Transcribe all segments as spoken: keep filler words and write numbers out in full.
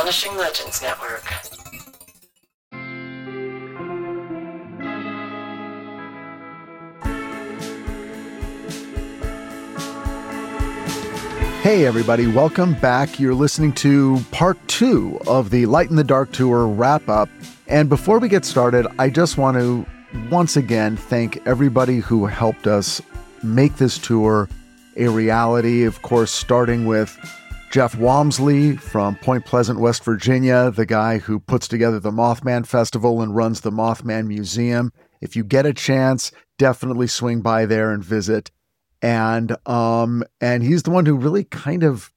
Astonishing Legends Network. Hey everybody, welcome back. You're listening to part two of the Light in the Dark Tour wrap-up. And before we get started, I just want to once again thank everybody who helped us make this tour a reality. Of course, starting with Jeff Walmsley from Point Pleasant, West Virginia, the guy who puts together the Mothman Festival and runs the Mothman Museum. If you get a chance, definitely swing by there and visit. And um, and he's the one who really kind of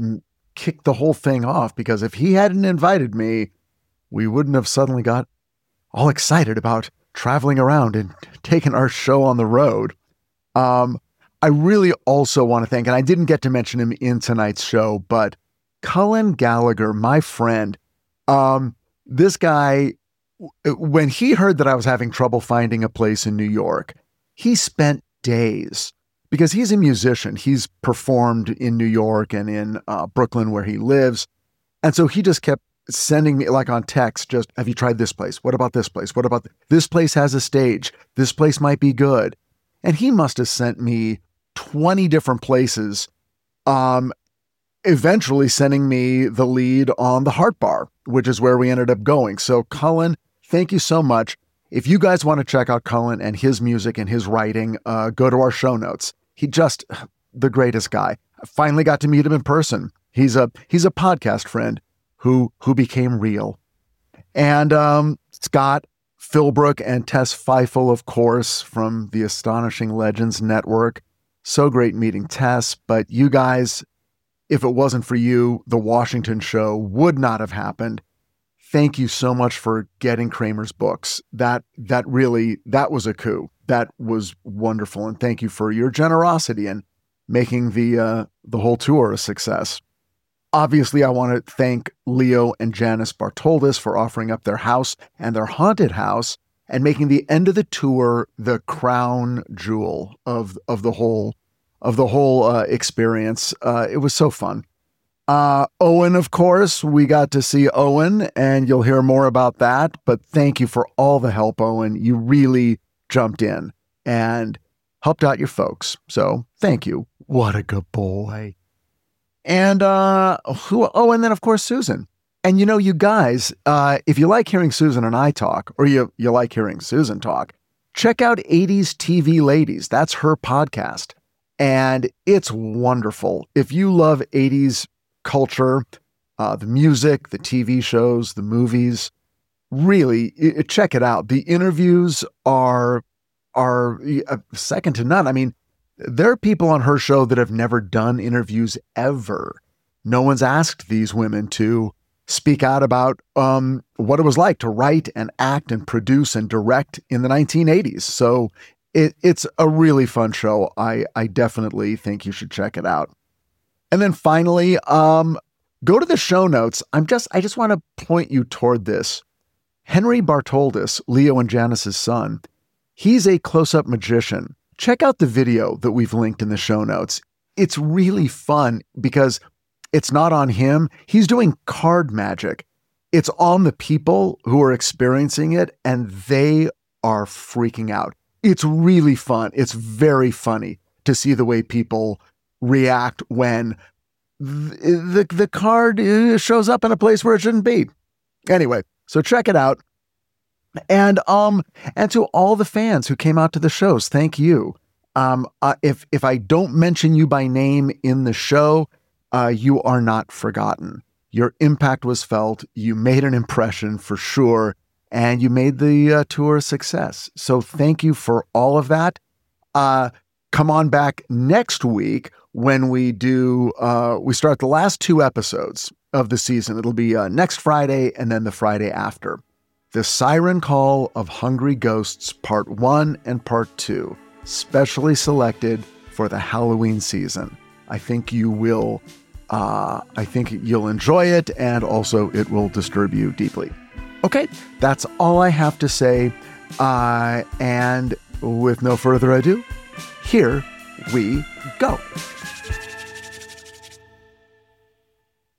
kicked the whole thing off, because if he hadn't invited me, we wouldn't have suddenly got all excited about traveling around and taking our show on the road. Um, I really also want to thank, and I didn't get to mention him in tonight's show, but Cullen Gallagher, my friend. Um, this guy, when he heard that I was having trouble finding a place in New York, he spent days, because he's a musician. He's performed in New York and in uh, Brooklyn where he lives. And so he just kept sending me, like on text, just, have you tried this place? What about this place? What about th- this place has a stage? This place might be good. And he must have sent me twenty different places, um, eventually sending me the lead on the Heart Bar, which is where we ended up going. So Cullen, thank you so much. If you guys want to check out Cullen and his music and his writing, uh, go to our show notes. He just, the greatest guy. I finally got to meet him in person. He's a he's a podcast friend who who became real. And um, Scott Philbrook and Tess Feifel, of course, from the Astonishing Legends Network. So great meeting Tess. But you guys, if it wasn't for you, the Washington show would not have happened. Thank you so much for getting Kramer's books. That that really, that was a coup. That was wonderful. And thank you for your generosity in making the uh, the whole tour a success. Obviously, I want to thank Leo and Janice Bartoldis for offering up their house and their haunted house and making the end of the tour the crown jewel of of the whole of the whole uh, experience. Uh, it was so fun. Uh, Owen, of course, we got to see Owen, and you'll hear more about that. But thank you for all the help, Owen. You really jumped in and helped out your folks. So thank you. What a good boy. And, uh, who, oh, and then of course, Susan. And you know, you guys, uh, if you like hearing Susan and I talk, or you, you like hearing Susan talk, check out eighties T V Ladies. That's her podcast. And it's wonderful. If you love eighties culture, uh, the music, the T V shows, the movies, really it, check it out. The interviews are are uh, second to none. I mean, there are people on her show that have never done interviews ever. No one's asked these women to speak out about um, what it was like to write and act and produce and direct in the nineteen eighties. So it, it's a really fun show. I, I definitely think you should check it out. And then finally, um, go to the show notes. I'm just, I just want to point you toward this. Henry Bartoldis, Leo and Janice's son, he's a close-up magician. Check out the video that we've linked in the show notes. It's really fun because it's not on him. He's doing card magic. It's on the people who are experiencing it, and they are freaking out. It's really fun. It's very funny to see the way people react when the, the, the card shows up in a place where it shouldn't be. Anyway, so check it out. And um, and to all the fans who came out to the shows, thank you. Um, uh, if if I don't mention you by name in the show, uh, you are not forgotten. Your impact was felt. You made an impression for sure, and you made the uh, tour a success. So thank you for all of that. Uh, come on back next week when we do. Uh, we start the last two episodes of the season. It'll be uh, next Friday and then the Friday after. The Siren Call of Hungry Ghosts, Part one and Part two, specially selected for the Halloween season. I think you will, uh, I think you'll enjoy it, and also it will disturb you deeply. Okay, that's all I have to say. Uh, and with no further ado, here we go.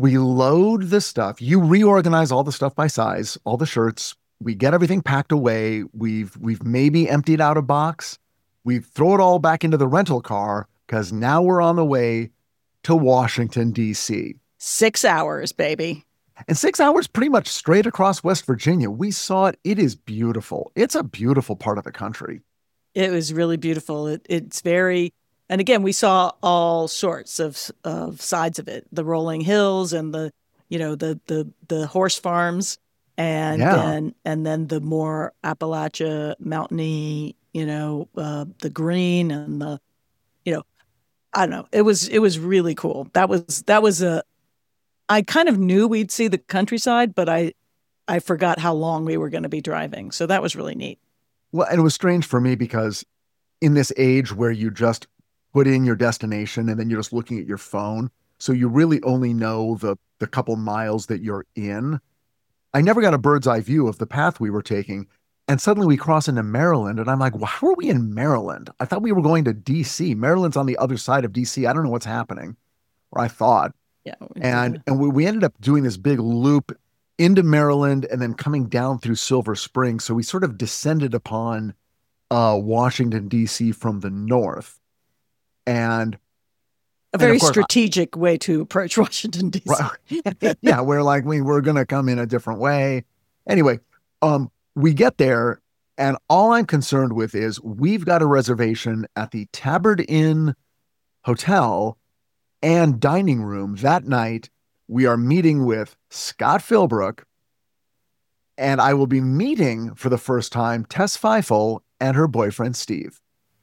we load the stuff. You reorganize all the stuff by size, all the shirts. We get everything packed away. We've we've maybe emptied out a box. We throw it all back into the rental car because now we're on the way to Washington, D C. Six hours, baby. And six hours pretty much straight across West Virginia. We saw it. It is beautiful. It's a beautiful part of the country. It was really beautiful. It, it's very, and again, we saw all sorts of of sides of it: the rolling hills and the, you know, the the the horse farms, and Yeah. then and then the more Appalachia mountainy, you know, uh, the green and the, you know, I don't know. It was it was really cool. That was that was a. I kind of knew we'd see the countryside, but I I forgot how long we were going to be driving. So that was really neat. Well, and it was strange for me because in this age where you just put in your destination and then you're just looking at your phone, so you really only know the the couple miles that you're in. I never got a bird's eye view of the path we were taking. And suddenly we cross into Maryland, and I'm like, well, how are we in Maryland? I thought we were going to D C. Maryland's on the other side of D C. I don't know what's happening, or I thought. Yeah. And and we, we ended up doing this big loop into Maryland and then coming down through Silver Spring. So we sort of descended upon uh, Washington, D C from the north. And a very and course, strategic way to approach Washington, D C. Right, yeah, we're like, we, we're going to come in a different way. Anyway, um, we get there, and all I'm concerned with is we've got a reservation at the Tabard Inn Hotel and dining room that night. We are meeting with Scott Philbrook, and I will be meeting for the first time Tess Feifel and her boyfriend, Steve.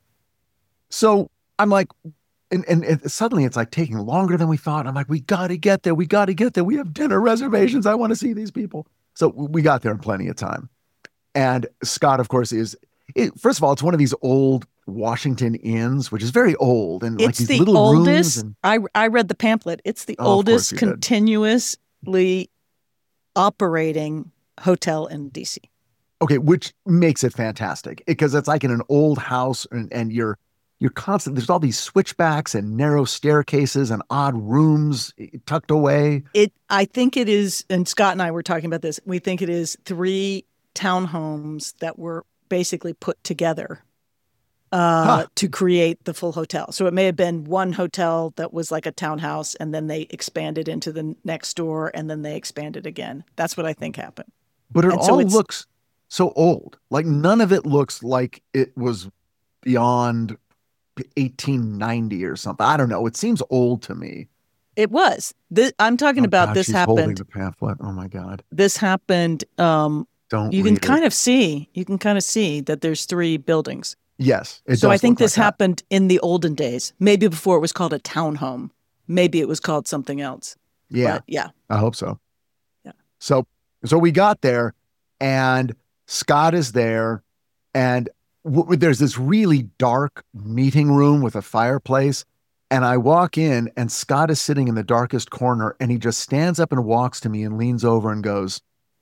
So I'm like, and, and, and suddenly it's like taking longer than we thought. I'm like, we got to get there. We got to get there. We have dinner reservations. I want to see these people. So we got there in plenty of time. And Scott, of course, is, it, first of all, it's one of these old Washington inns, which is very old, and it's like these the little oldest. rooms. And, I I read the pamphlet. It's the oh, oldest continuously operating hotel in D C. Okay, which makes it fantastic because it's like in an old house, and, and you're you're constant. There's all these switchbacks and narrow staircases and odd rooms tucked away. It. I think it is, and Scott and I were talking about this. We think it is three townhomes that were basically put together uh, huh. to create the full hotel. So it may have been one hotel that was like a townhouse, and then they expanded into the next door, and then they expanded again. That's what I think happened. But it and all so looks so old. Like none of it looks like it was beyond eighteen ninety or something. I don't know. It seems old to me. It was. This, I'm talking oh, about God, this she's happened. Holding the pamphlet. Oh my God. This happened. Um, Don't you can read kind it. of see. You can kind of see that there's three buildings. Yes. It so does I think look this like happened in the olden days. Maybe before it was called a townhome. Maybe it was called something else. Yeah. But yeah. I hope so. Yeah. So so we got there, and Scott is there, and w- there's this really dark meeting room with a fireplace. And I walk in, and Scott is sitting in the darkest corner, and he just stands up and walks to me and leans over and goes,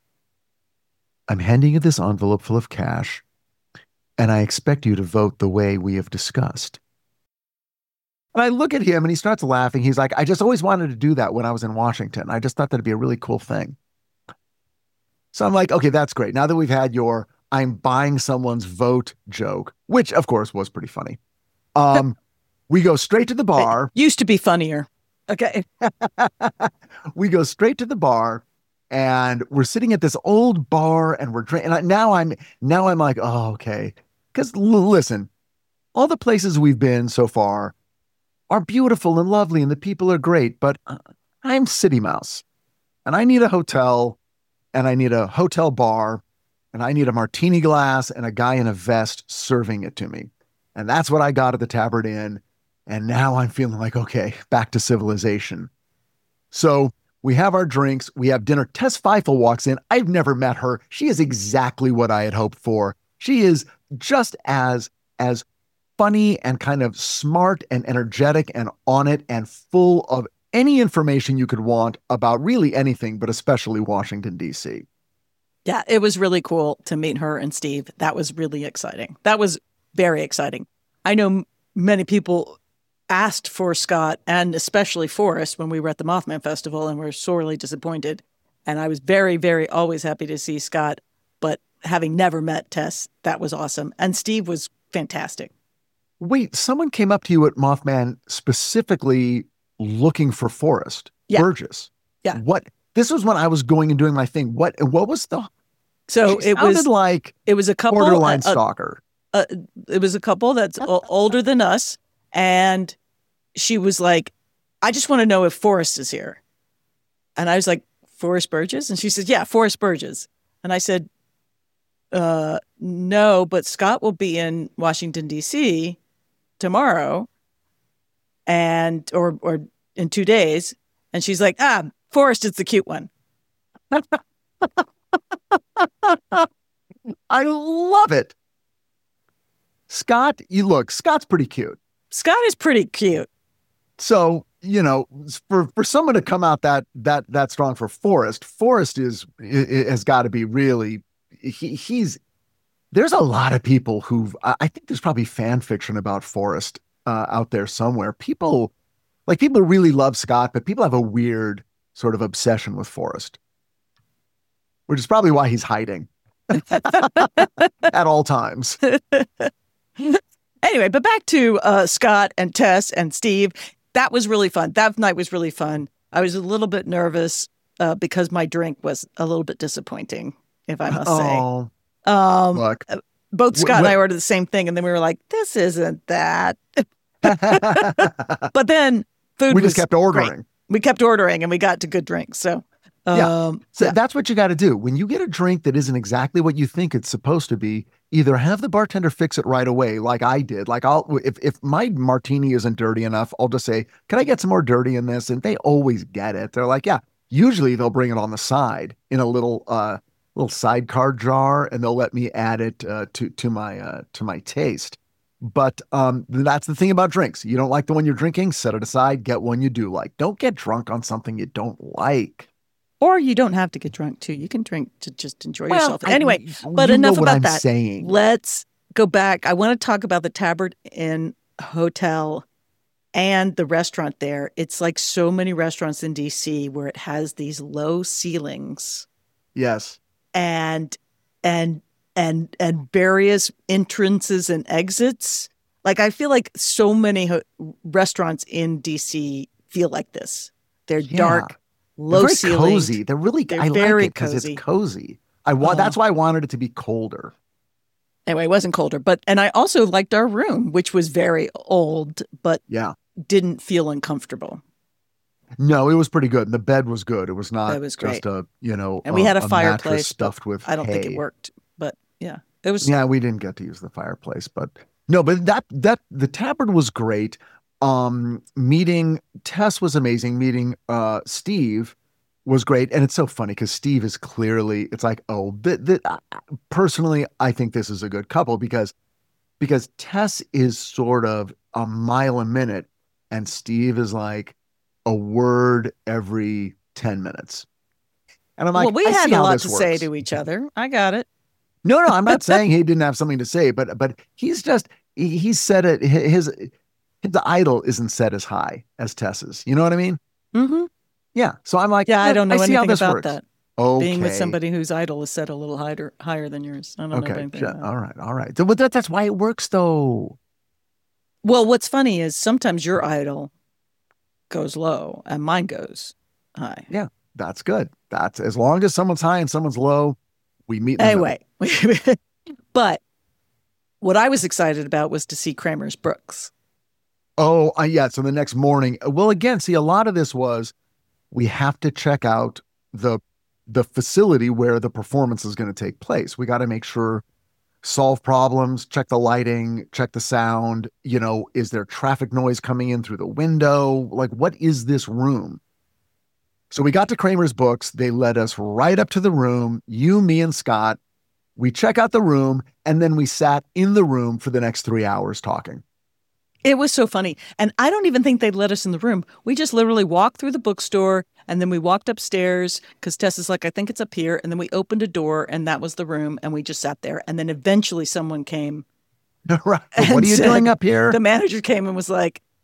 "I'm handing you this envelope full of cash, and I expect you to vote the way we have discussed." And I look at him, and he starts laughing. He's like, "I just always wanted to do that when I was in Washington. I just thought that'd be a really cool thing." So I'm like, okay, that's great. Now that we've had your "I'm buying someone's vote" joke, which of course was pretty funny. Um, we go straight to the bar. It used to be funnier. Okay. We go straight to the bar, and we're sitting at this old bar, and we're drinking. And I, now I'm now I'm like, oh, okay. Because l- listen, all the places we've been so far are beautiful and lovely, and the people are great. But uh, I'm City Mouse, and I need a hotel, and I need a hotel bar, and I need a martini glass and a guy in a vest serving it to me. And that's what I got at the Tabard Inn. And now I'm feeling like, okay, back to civilization. So we have our drinks. We have dinner. Tess Feifel walks in. I've never met her. She is exactly what I had hoped for. She is just as, as funny and kind of smart and energetic and on it and full of any information you could want about really anything, but especially Washington, D C. Yeah, it was really cool to meet her and Steve. That was really exciting. That was very exciting. I know m- many people asked for Scott and especially Forrest when we were at the Mothman Festival and were sorely disappointed. And I was very, very always happy to see Scott. But having never met Tess, that was awesome. And Steve was fantastic. Wait, someone came up to you at Mothman specifically looking for Forrest Yeah. Burgess. Yeah. What? This was when I was going and doing my thing. What? What was the? So she it sounded was like it was a couple borderline uh, uh, stalker. Uh, it was a couple that's o- older than us, and she was like, "I just want to know if Forrest is here." And I was like, "Forrest Burgess?" And she said, "Yeah, Forrest Burgess." And I said, uh, "No, but Scott will be in Washington D C tomorrow, and or or in two days." And she's like, "Ah, Forrest is the cute one." I love it. Scott, you look, Scott's pretty cute. Scott is pretty cute. So, you know, for, for someone to come out that that that strong for Forrest, Forrest is has got to be really he he's there's a lot of people who've I think there's probably fan fiction about Forrest uh, out there somewhere. People like people really love Scott, but people have a weird sort of obsession with Forrest, which is probably why he's hiding at all times. Anyway, but back to uh, Scott and Tess and Steve. That was really fun. That night was really fun. I was a little bit nervous uh, because my drink was a little bit disappointing, if I must Oh, say. Um, look. both Scott Wh- and I wh- ordered the same thing, and then we were like, "This isn't that." But then food we was just kept ordering. great. We kept ordering, and we got to good drinks. So, um, Yeah. So yeah. that's what you got to do. When you get a drink that isn't exactly what you think it's supposed to be, either have the bartender fix it right away, like I did. Like I'll, if, if my martini isn't dirty enough, I'll just say, can I get some more dirty in this? And they always get it. They're like, yeah, usually they'll bring it on the side in a little, uh, little sidecar jar, and they'll let me add it, uh, to, to my, uh, to my taste. But, um, that's the thing about drinks. You don't like the one you're drinking, set it aside, get one you do like. Don't get drunk on something you don't like. Or you don't have to get drunk too. You can drink to just enjoy Well, yourself. I- Anyway, but you enough know what about I'm that. saying. Let's go back. I want to talk about the Tabard Inn Hotel and the restaurant there. It's like so many restaurants in D C where it has these low ceilings Yes. and and and and various entrances and exits. Like I feel like so many ho- restaurants in D C feel like this. They're Yeah. dark, They're low very ceilings. cozy. They're really, They're I very like it because cozy. it's cozy. I want, Uh-huh. that's why I wanted it to be colder. Anyway, it wasn't colder, but and I also liked our room, which was very old, but Yeah. didn't feel uncomfortable. No, it was pretty good. And the bed was good. It was not That was just great. a, you know, And we had a mattress fireplace, but stuffed with I don't think it hay. worked, but yeah, it was. Yeah, we didn't get to use the fireplace, but no, but that, that, the Tabard was great. Um, meeting Tess was amazing. Meeting, uh, Steve was great. And it's so funny because Steve is clearly, it's like, oh, th- th- uh, personally, I think this is a good couple because, because Tess is sort of a mile a minute and Steve is like a word every ten minutes. And I'm like, Well, we I had see a how lot this to say works. to each other. I got it. No, no, I'm not saying he didn't have something to say, but but he's just he, he said it. His his idol isn't set as high as Tess's. You know what I mean? Mm-hmm. Yeah. So I'm like, Yeah, I look, don't know see how anything this about works. that. Okay. Being with somebody whose idol is set a little higher higher than yours. I don't know Okay. anything ju- about that. All right. All right. So, but that, that's why it works, though. Well, what's funny is sometimes your idol goes low and mine goes high. Yeah, that's good. That's as long as someone's high and someone's low, we meet. In the middle. Anyway, but what I was excited about was to see Kramer's Brooks. Oh, uh, yeah. So the next morning, well, again, see, a lot of this was we have to check out the the facility where the performance is going to take place. We got to make sure, solve problems, check the lighting, check the sound. You know, is there traffic noise coming in through the window? Like, what is this room? So we got to Kramer's Books. They led us right up to the room. You, me, and Scott. We check out the room, and then we sat in the room for the next three hours talking. It was so funny. And I don't even think they'd let us in the room. We just literally walked through the bookstore and then we walked upstairs because Tess is like, I think it's up here. And then we opened a door and that was the room. And we just sat there. And then eventually someone came. Right. and What are you said- doing up here? The manager came and was like,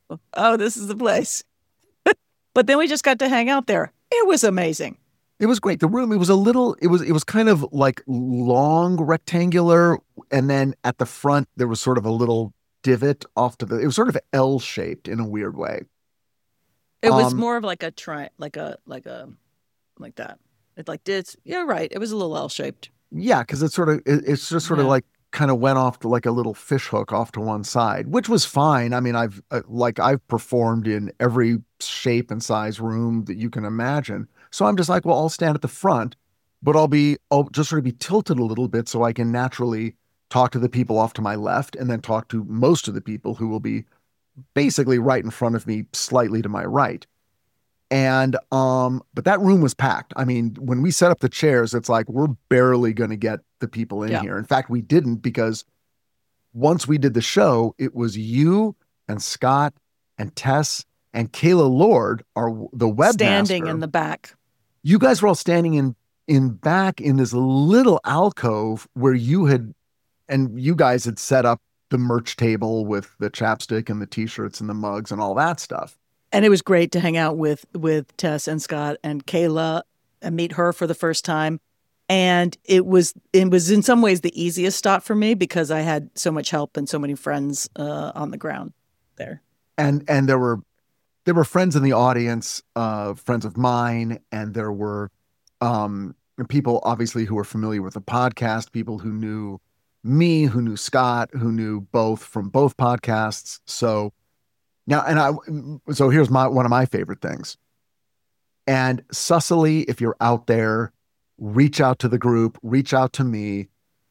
oh, this is the place. But then we just got to hang out there. It was amazing. It was great. The room, it was a little, it was, it was kind of like long rectangular. And then at the front, there was sort of a little divot off to the, it was sort of L shaped in a weird way. It was Um, more of like a tri, like a, like a, like that. It like did, yeah, right. It was a little L shaped. yeah, because it's sort of, it, it's just sort of Yeah. like kind of went off to like a little fish hook off to one side, which was fine. I mean, I've uh, like, I've performed in every shape and size room that you can imagine. So I'm just like, well, I'll stand at the front, but I'll be, I'll just sort of be tilted a little bit so I can naturally talk to the people off to my left and then talk to most of the people who will be basically right in front of me, slightly to my right. And, um, but that room was packed. I mean, when we set up the chairs, it's like, we're barely going to get the people in Yeah. here. In fact, we didn't because once we did the show, it was you and Scott and Tess and Kayla Lord, our the webmaster. Standing in the back. You guys were all standing in in back in this little alcove where you had, and you guys had set up the merch table with the chapstick and the t-shirts and the mugs and all that stuff. And it was great to hang out with with Tess and Scott and Kayla and meet her for the first time. And it was it was in some ways the easiest stop for me because I had so much help and so many friends uh, on the ground there. And and there were there were friends in the audience, uh, friends of mine, and there were um, people obviously who were familiar with the podcast, people who knew me, who knew Scott, who knew both from both podcasts. So now, and I, so here's my, one of my favorite things. And Cecily, if you're out there, reach out to the group, reach out to me.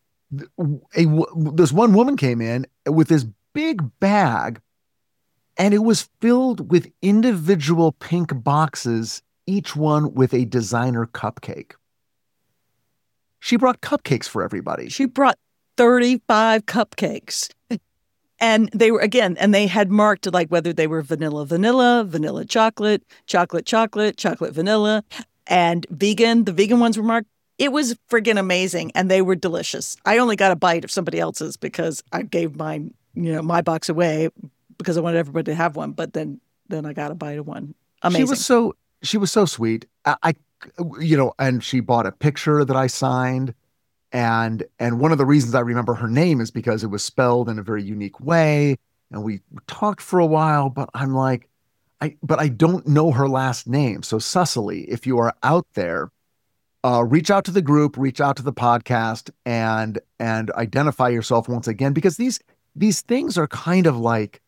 A, this one woman came in with this big bag and it was filled with individual pink boxes, each one with a designer cupcake. She brought cupcakes for everybody. She brought thirty-five cupcakes. And they were, again, and they had marked like whether they were vanilla, vanilla, vanilla chocolate, chocolate, chocolate, chocolate, vanilla, and vegan. The vegan ones were marked. It was friggin' amazing. And they were delicious. I only got a bite of somebody else's because I gave mine, you know, my box away because I wanted everybody to have one. But then, then I got a bite of one. Amazing. She was so, she was so sweet. I, I you know, and she bought a picture that I signed. And and one of the reasons I remember her name is because it was spelled in a very unique way. And we talked for a while, but I'm like, I but I don't know her last name. So Cecily, if you are out there, uh, reach out to the group, reach out to the podcast, and and identify yourself once again, because these these things are kind of like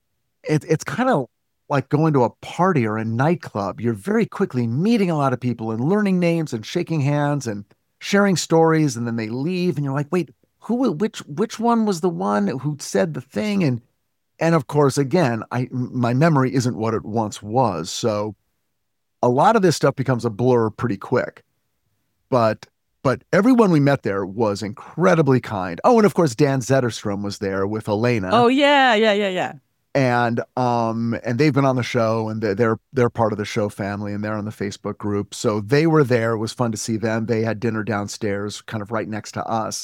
it, it's kind of like going to a party or a nightclub. You're very quickly meeting a lot of people and learning names and shaking hands and sharing stories, and then they leave and you're like, wait, who, which, which one was the one who said the thing? And, and of course, again, I, my memory isn't what it once was. So a lot of this stuff becomes a blur pretty quick, but, but everyone we met there was incredibly kind. Oh, and of course, Dan Zetterstrom was there with Elena. Oh yeah. Yeah. Yeah. Yeah. And um and they've been on the show, and they're, they're they're part of the show family, and they're on the Facebook group. So they were there. It was fun to see them. They had dinner downstairs, kind of right next to us,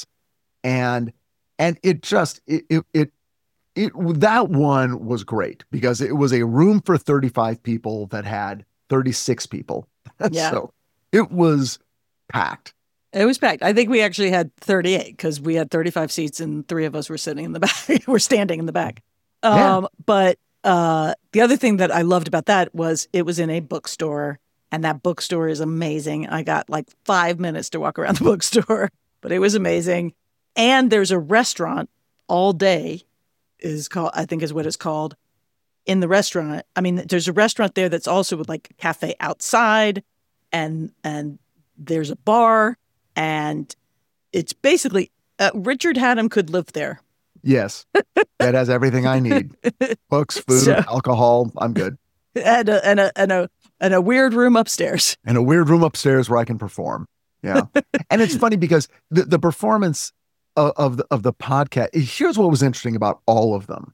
and and it just it it it, it that one was great because it was a room for thirty-five people that had thirty-six people. Yeah. So it was packed. It was packed. I think we actually had thirty-eight because we had thirty-five seats and three of us were sitting in the back. We're standing in the back. Um, Yeah. But uh, the other thing that I loved about that was it was in a bookstore, and that bookstore is amazing. I got like five minutes to walk around the bookstore, but it was amazing. And there's a restaurant all day is called, I think is what it's called in the restaurant. I mean, there's a restaurant there that's also with like a cafe outside, and, and there's a bar, and it's basically, uh, Richard Hatem could live there. Yes, that has everything I need. Books, food, So- alcohol. I'm good. And a, and a, and a, and a weird room upstairs. And a weird room upstairs where I can perform. Yeah. And it's funny because the, the performance of, of the, of the podcast, here's what was interesting about all of them.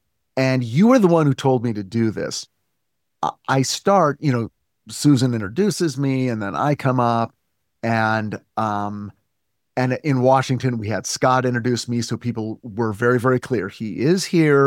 And you were the one who told me to do this. I- I start, you know, Susan introduces me, and then I come up, and, um, and in Washington, we had Scott introduce me. So people were very, very clear. He is here.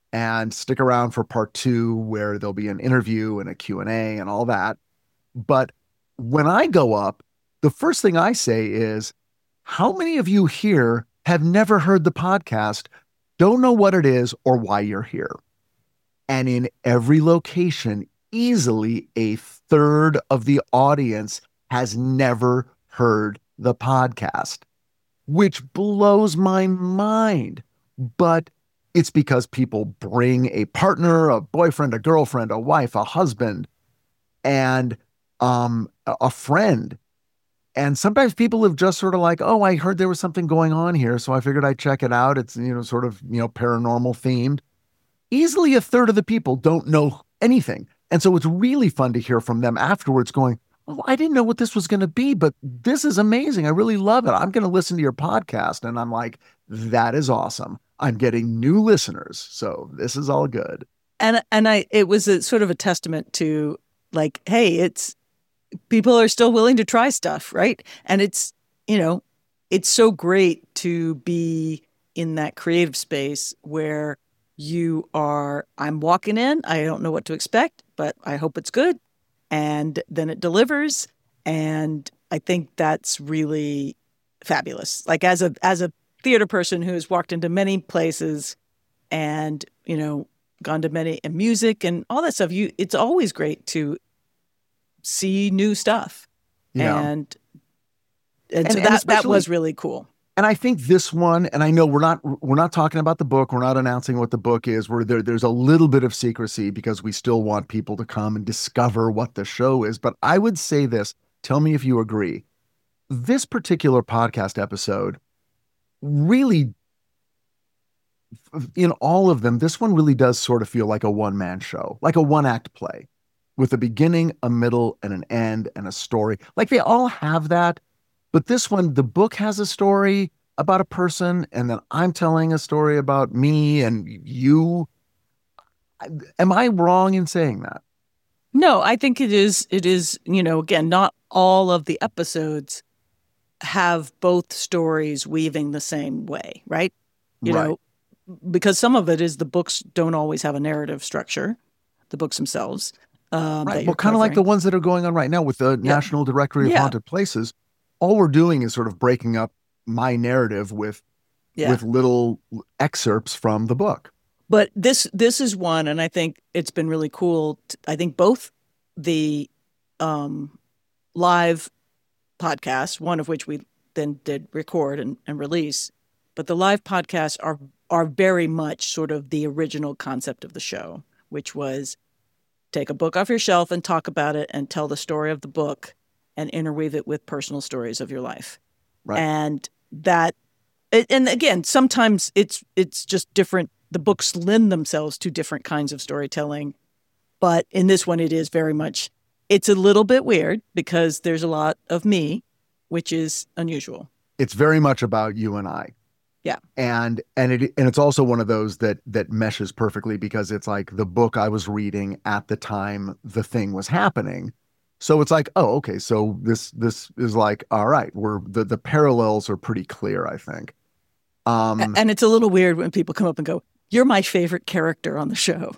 and stick around for part two, where there'll be an interview and a Q and A and all that. But when I go up, the first thing I say is, how many of you here have never heard the podcast, don't know what it is or why you're here? And in every location, easily a third of the audience has never heard the podcast, which blows my mind. But it's because people bring a partner, a boyfriend, a girlfriend, a wife, a husband, and um, a friend. And sometimes people have just sort of like, oh, I heard there was something going on here, so I figured I'd check it out. It's, you know, sort of, you know, paranormal themed. Easily a third of the people don't know anything. And so it's really fun to hear from them afterwards going, oh, I didn't know what this was going to be, but this is amazing. I really love it. I'm going to listen to your podcast. And I'm like, that is awesome. I'm getting new listeners. So this is all good. And, and I, it was a sort of a testament to like, hey, it's, people are still willing to try stuff, right? And it's, you know, it's so great to be in that creative space where you are, I'm walking in, I don't know what to expect, but I hope it's good. And then it delivers. And I think that's really fabulous. Like as a, as a theater person who has walked into many places and, you know, gone to many and music and all that stuff, you, it's always great to see new stuff. Yeah. And, and, and so and that, that was really cool. And I think this one, and I know we're not we're not talking about the book. We're not announcing what the book is. We're there. There's a little bit of secrecy because we still want people to come and discover what the show is. But I would say this. Tell me if you agree. This particular podcast episode really, in all of them, this one really does sort of feel like a one-man show, like a one-act play with a beginning, a middle, and an end, and a story. Like they all have that. But this one, the book has a story about a person, and then I'm telling a story about me and you. Am I wrong in saying that? No, I think it is, it is, you know, again, not all of the episodes have both stories weaving the same way, right? You Right. know, because some of it is the books don't always have a narrative structure, the books themselves. Um, Right. that Well, kind of like the covering. ones that are going on right now with the Yeah. National Directory of Yeah. Haunted Places. All we're doing is sort of breaking up my narrative with Yeah. with little excerpts from the book. But this this is one, and I think it's been really cool. t- I think both the um, live podcasts, one of which we then did record and, and release, but the live podcasts are are very much sort of the original concept of the show, which was take a book off your shelf and talk about it and tell the story of the book and interweave it with personal stories of your life. Right. And that, it- and again, sometimes it's it's just different. The books lend themselves to different kinds of storytelling. But in this one, it is very much, it's a little bit weird because there's a lot of me, which is unusual. It's very much about you and I. Yeah. And and it and it's also one of those that that meshes perfectly because it's like the book I was reading at the time the thing was happening. So it's like, oh, okay, so this this is like, all right, we're the, the parallels are pretty clear, I think. Um A- And it's a little weird when people come up and go, you're my favorite character on the show.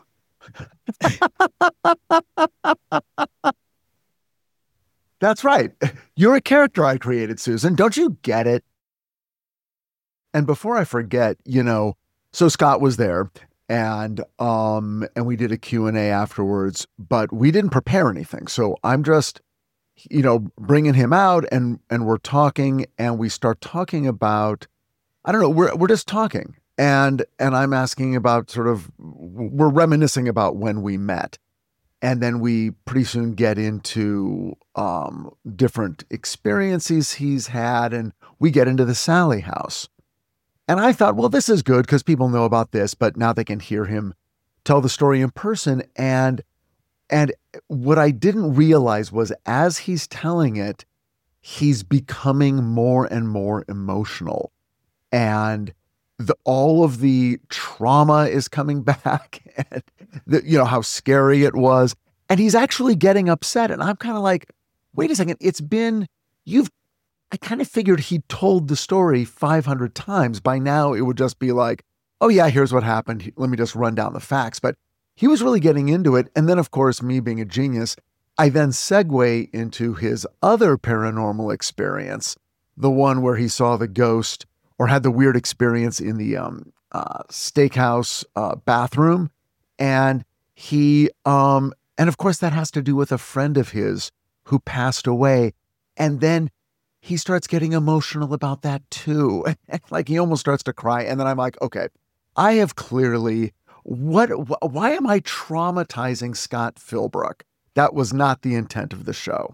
That's right. You're a character I created, Susan. Don't you get it? And before I forget, you know, so Scott was there and um and we did a Q and A afterwards, but we didn't prepare anything. So I'm just, you know, bringing him out and and we're talking and we start talking about, I don't know, we're we're just talking. And and I'm asking about sort of, we're reminiscing about when we met. And then we pretty soon get into um, different experiences he's had, and we get into the Sally house. And I thought, well, this is good because people know about this, but now they can hear him tell the story in person. And and what I didn't realize was as he's telling it, he's becoming more and more emotional. And the, all of the trauma is coming back and the, you know, how scary it was. And he's actually getting upset. And I'm kind of like, wait a second, it's been, you've, I kind of figured he told the story five hundred times. By now it would just be like, oh yeah, here's what happened. Let me just run down the facts. But he was really getting into it. And then, of course, me being a genius, I then segue into his other paranormal experience, the one where he saw the ghost or had the weird experience in the um, uh, steakhouse uh, bathroom. And he, um, and of course, that has to do with a friend of his who passed away. And then he starts getting emotional about that too. Like he almost starts to cry. And then I'm like, okay, I have clearly, what, wh- why am I traumatizing Scott Philbrook? That was not the intent of the show.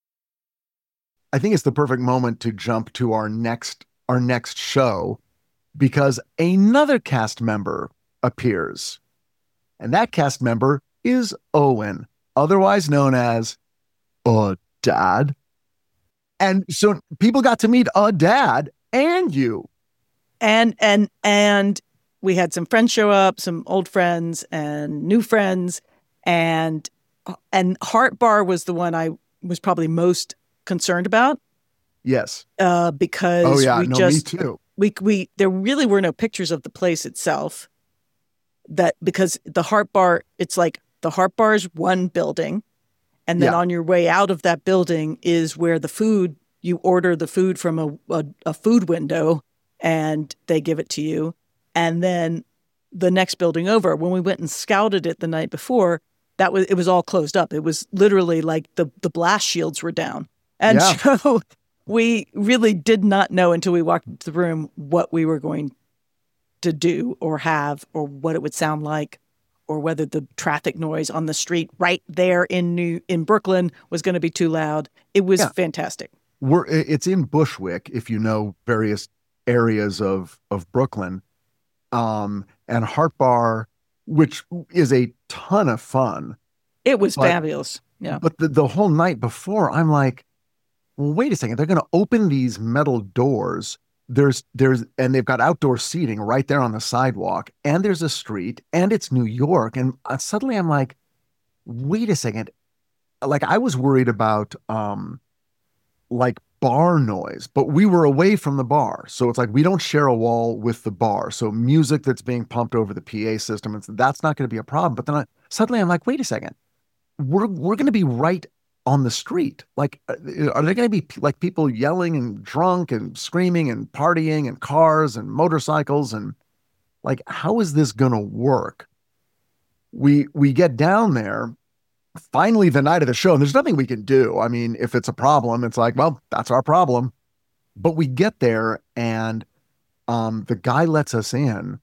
I think it's the perfect moment to jump to our next, our next show, because another cast member appears. And that cast member is Owen, otherwise known as uh, Dad. And so people got to meet a dad and you. And, and, and we had some friends show up, some old friends and new friends. And, and Heart Bar was the one I was probably most concerned about. Yes. Uh, because oh, yeah, we no, just, me too. we, we, there really were no pictures of the place itself. That because the Heart Bar, it's like the Heart Bar is one building. And then Yeah. on your way out of that building is where the food, you order the food from a, a, a food window and they give it to you. And then the next building over, when we went and scouted it the night before, that was, it was all closed up. It was literally like the, the blast shields were down. And Yeah. so we really did not know until we walked into the room what we were going to do or have, or what it would sound like, or whether the traffic noise on the street right there in New in Brooklyn was going to be too loud. It was Yeah. fantastic. We're it's in Bushwick, if you know various areas of of Brooklyn, um, and Heart Bar, which is a ton of fun. It was But- fabulous. Yeah. But the, the whole night before, I'm like, well, wait a second. They're going to open these metal doors. There's, there's, and they've got outdoor seating right there on the sidewalk, and there's a street, and it's New York. And uh, suddenly I'm like, wait a second. Like I was worried about, um, like bar noise, but we were away from the bar. So it's like, we don't share a wall with the bar. So music that's being pumped over the P A system, and that's not going to be a problem. But then I, suddenly I'm like, wait a second. We're, we're going to be right on the street. Like, are there going to be like people yelling and drunk and screaming and partying and cars and motorcycles? And like, how is this going to work? We, we get down there finally the night of the show, and there's nothing we can do. I mean, if it's a problem, it's like, well, that's our problem. But we get there and um, the guy lets us in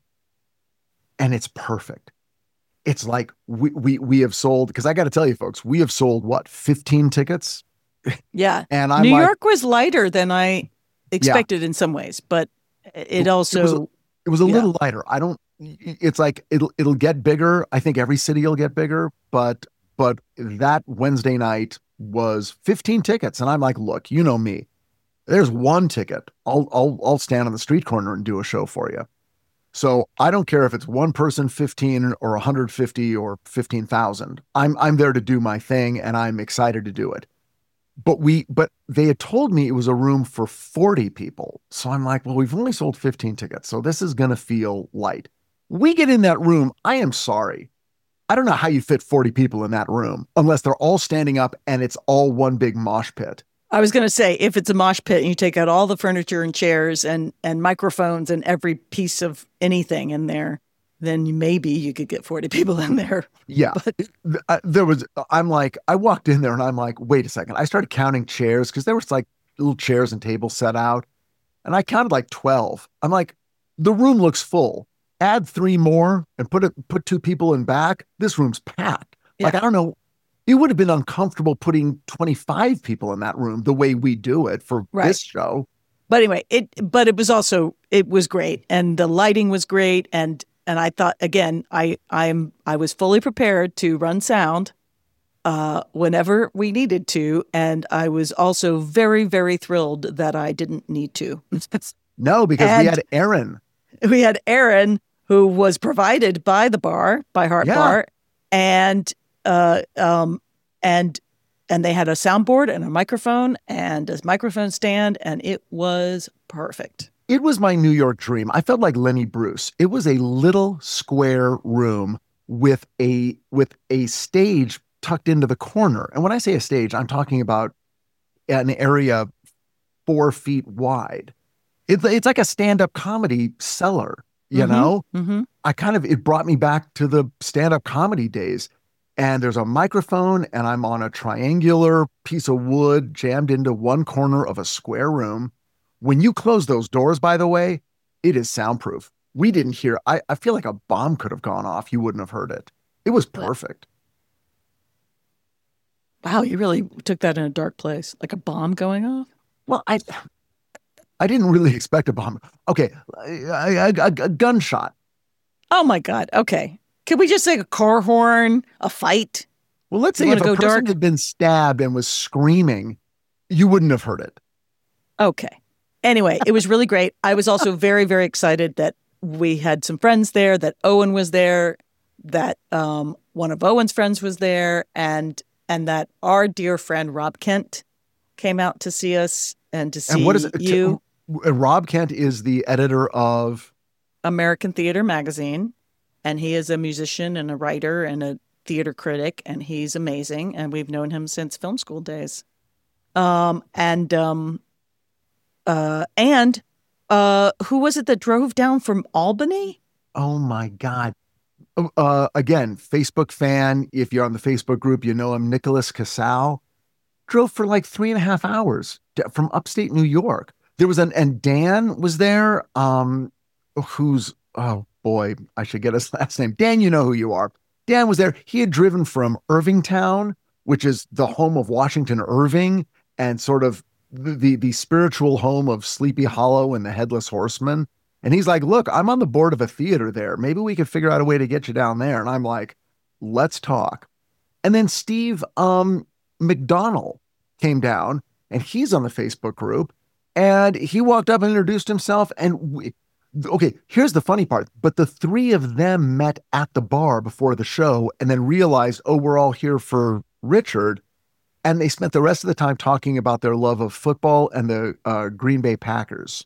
and it's perfect. It's like we we we have sold, because I got to tell you folks, we have sold what, fifteen tickets? Yeah. And I'm New like, York was lighter than I expected in some ways, but it also it was a, it was a yeah. little lighter. I don't, it's like it'll it'll get bigger. I think every city will get bigger, but but that Wednesday night was fifteen tickets, and I'm like, look, you know me. There's one ticket. I'll I'll I'll stand on the street corner and do a show for you. So I don't care if it's one person, fifteen or one hundred fifty or fifteen thousand. I'm I'm there to do my thing, and I'm excited to do it. But we but they had told me it was a room for forty people. So I'm like, well, we've only sold fifteen tickets, so this is going to feel light. We get in that room. I am sorry. I don't know how you fit forty people in that room unless they're all standing up and it's all one big mosh pit. I was going to say, if it's a mosh pit and you take out all the furniture and chairs and, and microphones and every piece of anything in there, then maybe you could get forty people in there. Yeah. But Uh, there was, I'm like, I walked in there and I'm like, wait a second. I started counting chairs because there was like little chairs and tables set out. And I counted like twelve. I'm like, the room looks full. Add three more and put it, put two people in back. This room's packed. Yeah. Like, I don't know. It would have been uncomfortable putting twenty-five people in that room the way we do it for Right. this show. But anyway, it but it was also it was great, and the lighting was great, and and I thought again, I I'm I was fully prepared to run sound uh, whenever we needed to, and I was also very very thrilled that I didn't need to. No, because And- we had Aaron. We had Aaron, who was provided by the bar, by Heart Yeah. Bar, and uh, um, and and they had a soundboard and a microphone and a microphone stand, and it was perfect. It was my New York dream. I felt like Lenny Bruce. It was a little square room with a with a stage tucked into the corner. And when I say a stage, I'm talking about an area four feet wide. It's it's like a stand-up comedy cellar, you mm-hmm, know? Mm-hmm. I kind of, it brought me back to the stand-up comedy days. And there's a microphone, and I'm on a triangular piece of wood jammed into one corner of a square room. When you close those doors, by the way, it is soundproof. We didn't hear, I, I feel like a bomb could have gone off. You wouldn't have heard it. It was perfect. Wow, you really took that in a dark place, like a bomb going off? Well, I I didn't really expect a bomb. Okay, a, a, a, a gunshot. Oh my God. Okay. Could we just say a car horn, a fight? Well, let's You say if wanna a go person dark? had been stabbed and was screaming, you wouldn't have heard it. Okay. Anyway, it was really great. I was also very, very excited that we had some friends there, that Owen was there, that um, one of Owen's friends was there, and and that our dear friend Rob Kent came out to see us and to see And what is it? you. T- Rob Kent is the editor of American Theater Magazine, and he is a musician and a writer and a theater critic, and he's amazing, and we've known him since film school days. Um, and um, uh, and uh, who was it that drove down from Albany? Oh my God. Uh, again, Facebook fan. If you're on the Facebook group, you know him, Nicholas Casal. Drove for like three and a half hours to, from upstate New York. There was an, and Dan was there, um, who's, oh boy, I should get his last name. Dan, you know who you are. Dan was there. He had driven from Irvingtown, which is the home of Washington Irving and sort of the, the, the spiritual home of Sleepy Hollow and the Headless Horseman. And he's like, look, I'm on the board of a theater there. Maybe we could figure out a way to get you down there. And I'm like, let's talk. And then Steve um, McDonald came down, and he's on the Facebook group, and he walked up and introduced himself. And we, okay, here's the funny part. But the three of them met at the bar before the show and then realized, oh, we're all here for Richard. And they spent the rest of the time talking about their love of football and the uh, Green Bay Packers.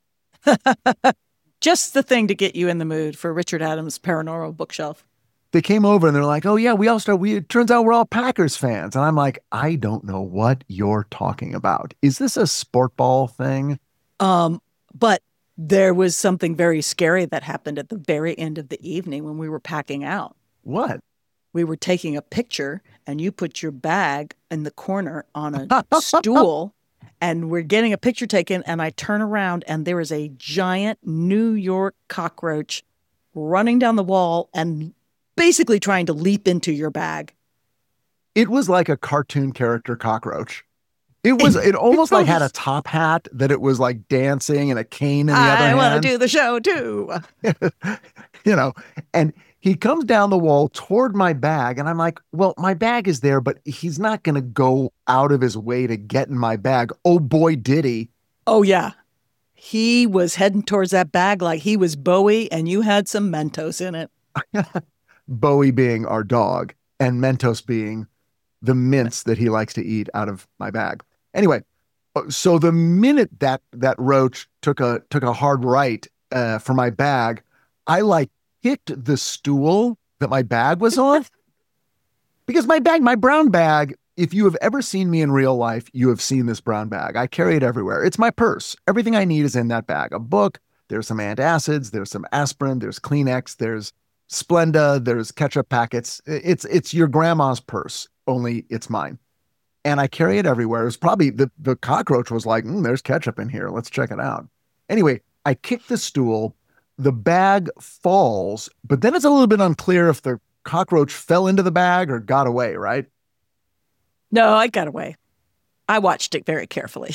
Just the thing to get you in the mood for Richard Adams' Paranormal Bookshelf. They came over and they're like, oh yeah, we all start, we, it turns out we're all Packers fans. And I'm like, I don't know what you're talking about. Is this a sport ball thing? Um, but there was something very scary that happened at the very end of the evening when we were packing out. What? We were taking a picture, and you put your bag in the corner on a stool, and we're getting a picture taken, and I turn around, and there is a giant New York cockroach running down the wall and basically trying to leap into your bag. It was like a cartoon character cockroach. It was, it almost like had a top hat that it was like dancing and a cane in the I other hand. want to do the show too. You know, and he comes down the wall toward my bag, and I'm like, well, my bag is there, but he's not going to go out of his way to get in my bag. Oh boy, did he. Oh yeah. He was heading towards that bag like he was Bowie, and you had some Mentos in it. Bowie being our dog and Mentos being the mints that he likes to eat out of my bag. Anyway, so the minute that that roach took a took a hard right uh, for my bag, I like kicked the stool that my bag was on. Because my bag, my brown bag, if you have ever seen me in real life, you have seen this brown bag. I carry it everywhere. It's my purse. Everything I need is in that bag. A book, there's some antacids, there's some aspirin, there's Kleenex, there's Splenda, there's ketchup packets. It's it's your grandma's purse, only it's mine. And I carry it everywhere. It was probably, the, the cockroach was like, mm, there's ketchup in here. Let's check it out. Anyway, I kicked the stool. The bag falls, but then it's a little bit unclear if the cockroach fell into the bag or got away, right? No, I got away. I watched it very carefully.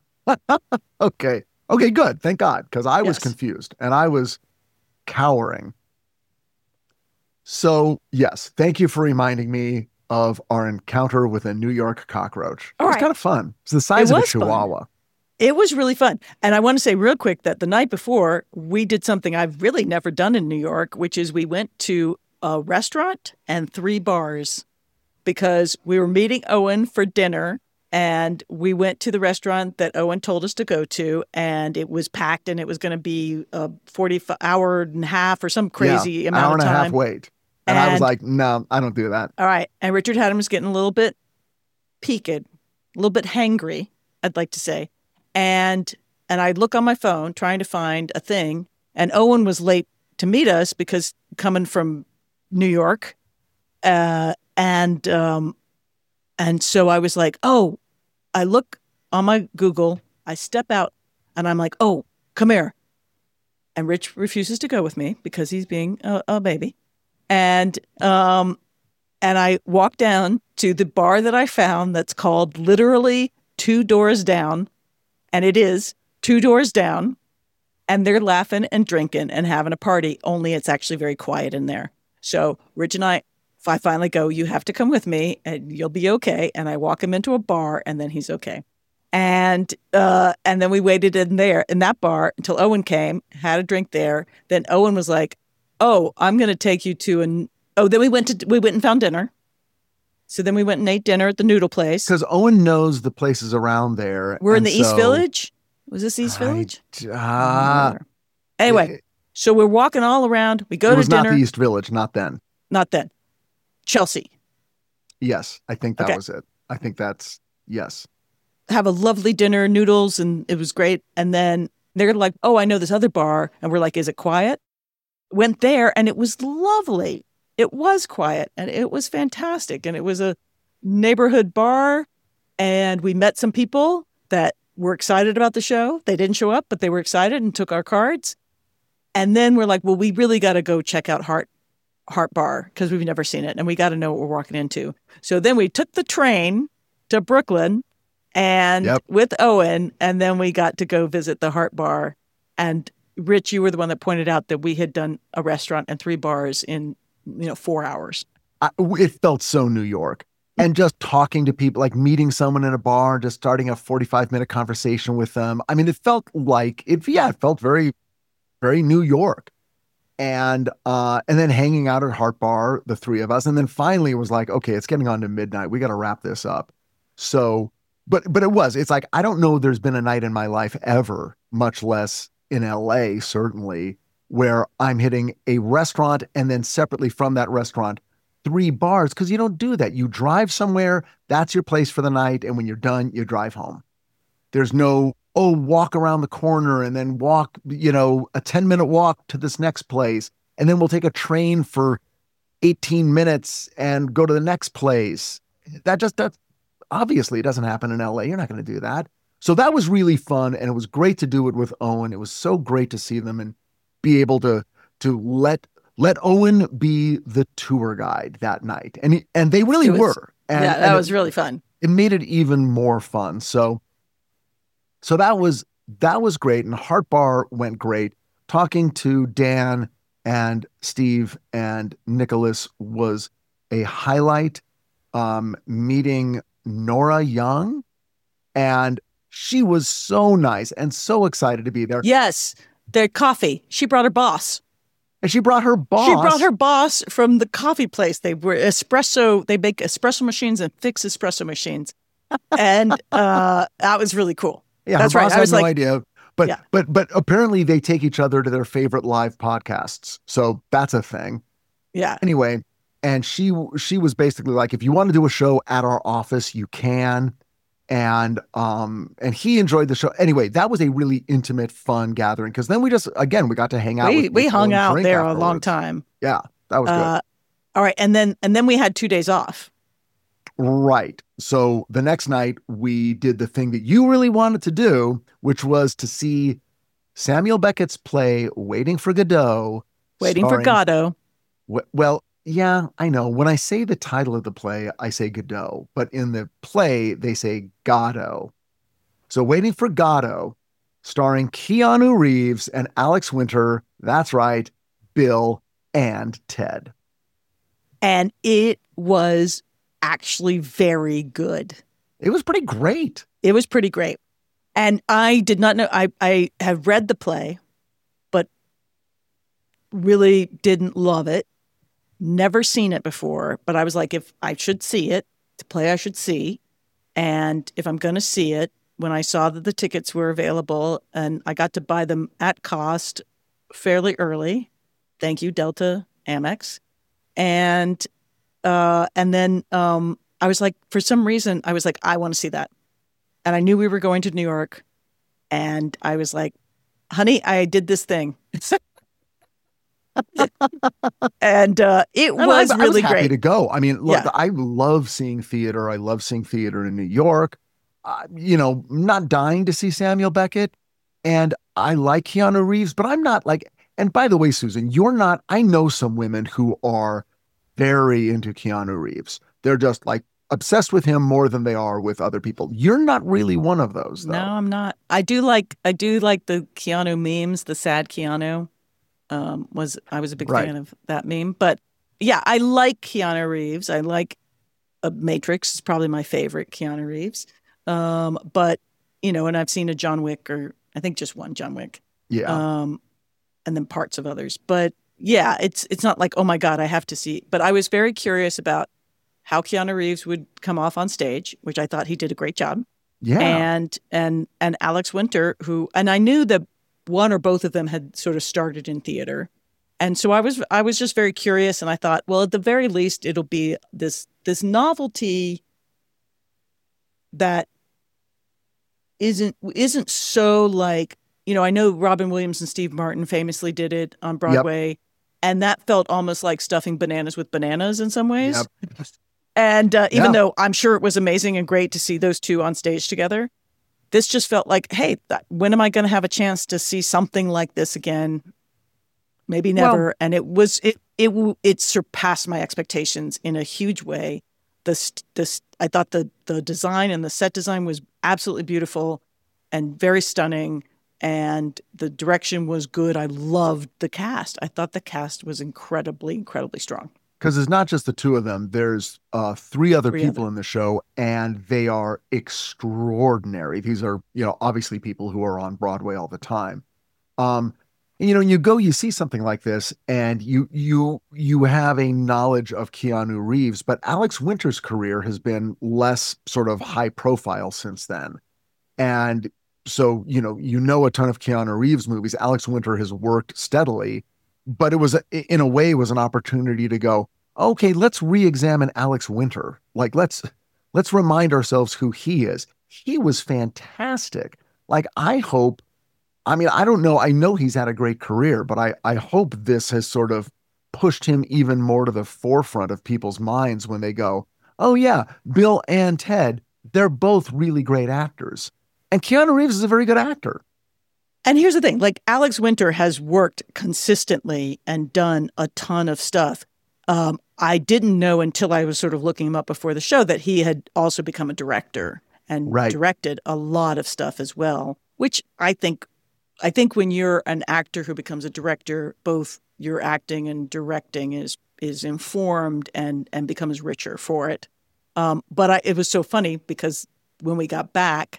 Okay. Okay, good. Thank God. Because I was Yes. confused and I was cowering. So, yes, thank you for reminding me of our encounter with a New York cockroach. All it was right. kind of fun. It's the size It of a was fun. chihuahua. It was really fun. And I want to say real quick that the night before, we did something I've really never done in New York, which is we went to a restaurant and three bars because we were meeting Owen for dinner, and we went to the restaurant that Owen told us to go to, and it was packed, and it was going to be a forty hour and a half or some crazy yeah, amount hour of and time. a half wait. And, and I was like, no, I don't do that. All right. And Richard Hatem was getting a little bit peaked, a little bit hangry, I'd like to say. And and I look on my phone trying to find a thing, and Owen was late to meet us because coming from New York. Uh, and um, and so I was like, oh, I look on my Google, I step out, and I'm like, oh, come here. And Rich refuses to go with me because he's being a, a baby. And um, and I walk down to the bar that I found that's called literally Two Doors Down. And it is two doors down. And they're laughing and drinking and having a party, only it's actually very quiet in there. So Rich and I, if I finally go, you have to come with me and you'll be okay. And I walk him into a bar and then he's okay. And uh, and then we waited in there, in that bar, until Owen came, had a drink there. Then Owen was like, oh, I'm going to take you to an, oh, then we went to, we went and found dinner. So then we went and ate dinner at the noodle place. Because Owen knows the places around there. We're in the so, East Village. Was this East Village? Uh, anyway, it, so we're walking all around. We go to dinner. It was not the East Village, not then. Not then. Chelsea. Yes, I think that okay. was it. I think that's, yes. Have a lovely dinner, noodles, and it was great. And then they're like, oh, I know this other bar. And we're like, is it quiet? Went there, and it was lovely. It was quiet, and it was fantastic. And it was a neighborhood bar, and we met some people that were excited about the show. They didn't show up, but they were excited and took our cards. And then we're like, well, we really got to go check out Heart Heart Bar because we've never seen it, and we got to know what we're walking into. So then we took the train to Brooklyn and yep. with Owen, and then we got to go visit the Heart Bar. And Rich, you were the one that pointed out that we had done a restaurant and three bars in, you know, four hours. I, it felt so New York. And just talking to people, like meeting someone in a bar, just starting a forty-five minute conversation with them. I mean, it felt like it, yeah, it felt very, very New York. And, uh, and then hanging out at Heart Bar, the three of us. And then finally it was like, okay, it's getting on to midnight. We got to wrap this up. So, but, but it was, it's like, I don't know, there's been a night in my life ever, much less in L A, certainly, where I'm hitting a restaurant and then separately from that restaurant, three bars, because you don't do that. You drive somewhere, that's your place for the night, and when you're done, you drive home. There's no, oh, walk around the corner and then walk, you know, a ten minute walk to this next place, and then we'll take a train for eighteen minutes and go to the next place. That just, that obviously it doesn't happen in L A. You're not going to do that. So that was really fun, and it was great to do it with Owen. It was so great to see them and be able to to let Let Owen be the tour guide that night. And he, and they really was, were. And, yeah, that and was it, really fun. It made it even more fun. So so that was that was great. And Heart Bar went great. Talking to Dan and Steve and Nicholas was a highlight. Um, meeting Nora Young, and she was so nice and so excited to be there. Yes, the coffee. She brought her boss. And she brought her boss. She brought her boss from the coffee place. They were espresso. They make espresso machines and fix espresso machines, and uh, that was really cool. Yeah, that's her right. boss I had was no like, idea, but yeah. but but apparently they take each other to their favorite live podcasts. So that's a thing. Yeah. Anyway, and she she was basically like, if you want to do a show at our office, you can. And um and he enjoyed the show. Anyway, that was a really intimate, fun gathering, because then we just again we got to hang out. We with we hung out there afterwards. a long time. Yeah, that was uh, good. All right, and then and then we had two days off. Right. So the next night we did the thing that you really wanted to do, which was to see Samuel Beckett's play Waiting for Godot. Waiting starring, for Godot. W- well. Yeah, I know. When I say the title of the play, I say Godot, but in the play, they say Godot. So Waiting for Godot, starring Keanu Reeves and Alex Winter. That's right, Bill and Ted. And it was actually very good. It was pretty great. It was pretty great. And I did not know, I, I have read the play, but really didn't love it. Never seen it before, but I was like, if I should see it, it's a play I should see. And if I'm going to see it, when I saw that the tickets were available and I got to buy them at cost fairly early, thank you, Delta Amex. And uh, and then um, I was like, for some reason, I was like, I want to see that. And I knew we were going to New York. And I was like, honey, I did this thing. and uh, it and was I, really I was happy great to go. I mean, look, Yeah. I love seeing theater. I love seeing theater in New York. Uh, you know, not dying to see Samuel Beckett. And I like Keanu Reeves, but I'm not like, and by the way, Susan, you're not, I know some women who are very into Keanu Reeves. They're just like obsessed with him more than they are with other people. You're not really one of those, though. No, I'm not. I do like I do like the Keanu memes. The sad Keanu um, was I was a big Right. fan of that meme. But yeah, I like Keanu Reeves. I like uh, Matrix is probably my favorite Keanu Reeves. Um, but you know, and I've seen a John Wick, or I think just one John Wick, Yeah. um, and then parts of others. But yeah, it's it's not like, oh my God, I have to see. But I was very curious about how Keanu Reeves would come off on stage, which I thought he did a great job. Yeah. And and and Alex Winter, who and I knew that one or both of them had sort of started in theater. And so I was I was just very curious, and I thought, well, at the very least, it'll be this this novelty that isn't isn't so like, you know, I know Robin Williams and Steve Martin famously did it on Broadway, and that felt almost like stuffing bananas with bananas in some ways. Yep. And uh, even Yeah. though I'm sure it was amazing and great to see those two on stage together, this just felt like, hey, that, when am I going to have a chance to see something like this again? Maybe never. Well- and it was it it w- it surpassed my expectations in a huge way. This this I thought the the design and the set design was absolutely beautiful and very stunning, and the direction was good. I loved the cast. I thought the cast was incredibly incredibly strong. Because it's not just the two of them. There's uh, three other Three people other- in the show, and they are extraordinary. These are, you know, obviously people who are on Broadway all the time. Um, and, you know, you go, you see something like this, and you you you have a knowledge of Keanu Reeves, but Alex Winter's career has been less sort of high profile since then. And so, you know, you know a ton of Keanu Reeves movies. Alex Winter has worked steadily, but it was, a, in a way, was an opportunity to go, okay, let's re-examine Alex Winter. Like, let's let's remind ourselves who he is. He was fantastic. Like, I hope, I mean, I don't know. I know he's had a great career, but I, I hope this has sort of pushed him even more to the forefront of people's minds when they go, oh yeah, Bill and Ted, they're both really great actors. And Keanu Reeves is a very good actor. And here's the thing, like Alex Winter has worked consistently and done a ton of stuff. Um, I didn't know until I was sort of looking him up before the show that he had also become a director and Right. directed a lot of stuff as well, which I think, I think when you're an actor who becomes a director, both your acting and directing is is informed and and becomes richer for it. Um, but I, it was so funny because when we got back,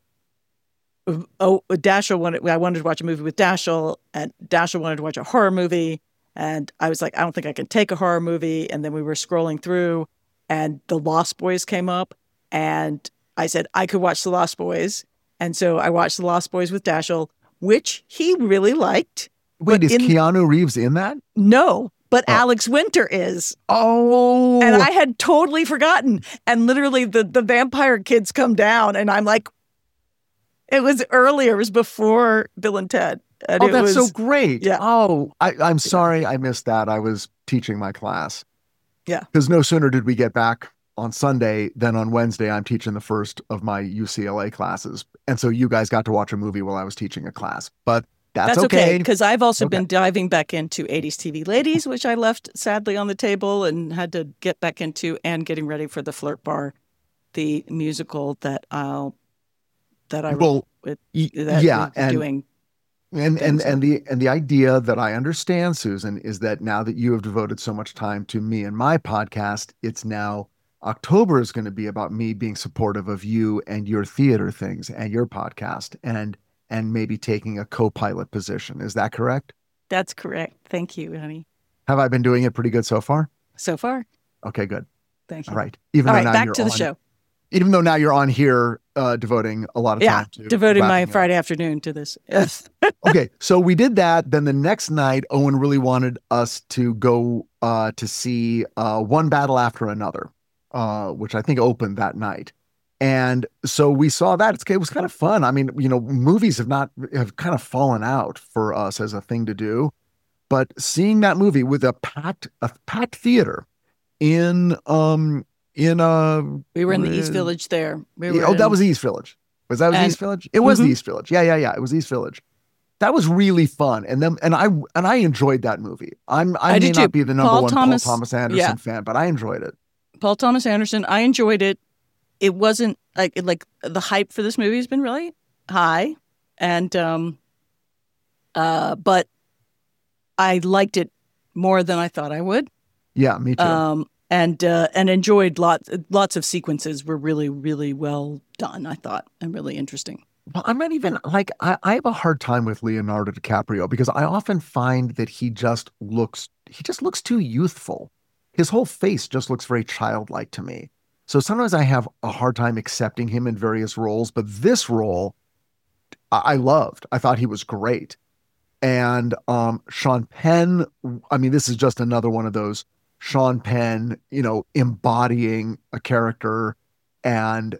oh, Dashiell wanted, I wanted to watch a movie with Dashiell, and Dashiell wanted to watch a horror movie. And I was like, I don't think I can take a horror movie. And then we were scrolling through, and The Lost Boys came up. And I said, I could watch The Lost Boys. And so I watched The Lost Boys with Dashiell, which he really liked. Wait, But is in- Keanu Reeves in that? No, but Oh. Alex Winter is. Oh, And I had totally forgotten. And literally the, the vampire kids come down, and I'm like, it was earlier. It was before Bill and Ted. And oh, it that's was, so great. yeah. Oh, I, I'm sorry I missed that. I was teaching my class. Yeah. Because no sooner did we get back on Sunday than on Wednesday, I'm teaching the first of my U C L A classes. And so you guys got to watch a movie while I was teaching a class. But that's, That's okay, okay. because I've also Okay. been diving back into eighties T V Ladies, which I left sadly on the table and had to get back into, and getting ready for The Flirt Bar, the musical that I'll that I Well, with, y- that yeah, we're and doing. And and things. and the and the idea that I understand, Susan, is that now that you have devoted so much time to me and my podcast, it's now October is going to be about me being supportive of you and your theater things and your podcast, and and maybe taking a co-pilot position. Is that correct? That's correct. Thank you, honey. Have I been doing it pretty good so far? So far, Okay, good. thank you. All right. Even All though right, now back you're to the on- show. Even though now you're on here uh, devoting a lot of Yeah, time to devoting my wrapping up. Friday afternoon to this. Yes. Okay, so we did that. Then the next night, Owen really wanted us to go uh, to see uh, One Battle After Another, uh, which I think opened that night. And so we saw that. It's, it was kind of fun. I mean, you know, movies have not have kind of fallen out for us as a thing to do, but seeing that movie with a packed a packed theater in um in uh We were in the East Village there. We were oh, in, that was East Village. Was that was and, East Village? It was mm-hmm. the East Village. Yeah, yeah, yeah. It was East Village. That was really fun, and then and I and I enjoyed that movie. I'm I, I may did not too. be the number Paul one Thomas, Paul Thomas Anderson yeah. fan, but I enjoyed it. Paul Thomas Anderson. I enjoyed it. It wasn't like like the hype for this movie has been really high, and um, uh, but I liked it more than I thought I would. Yeah, me too. Um, and uh, and enjoyed lots lots of sequences were really really well done. I thought and really interesting. Well, I'm not even like I, I have a hard time with Leonardo DiCaprio because I often find that he just looks he just looks too youthful. His whole face just looks very childlike to me. So sometimes I have a hard time accepting him in various roles, but this role I, I loved. I thought he was great. And um, Sean Penn, I mean, this is just another one of those Sean Penn, you know, embodying a character, and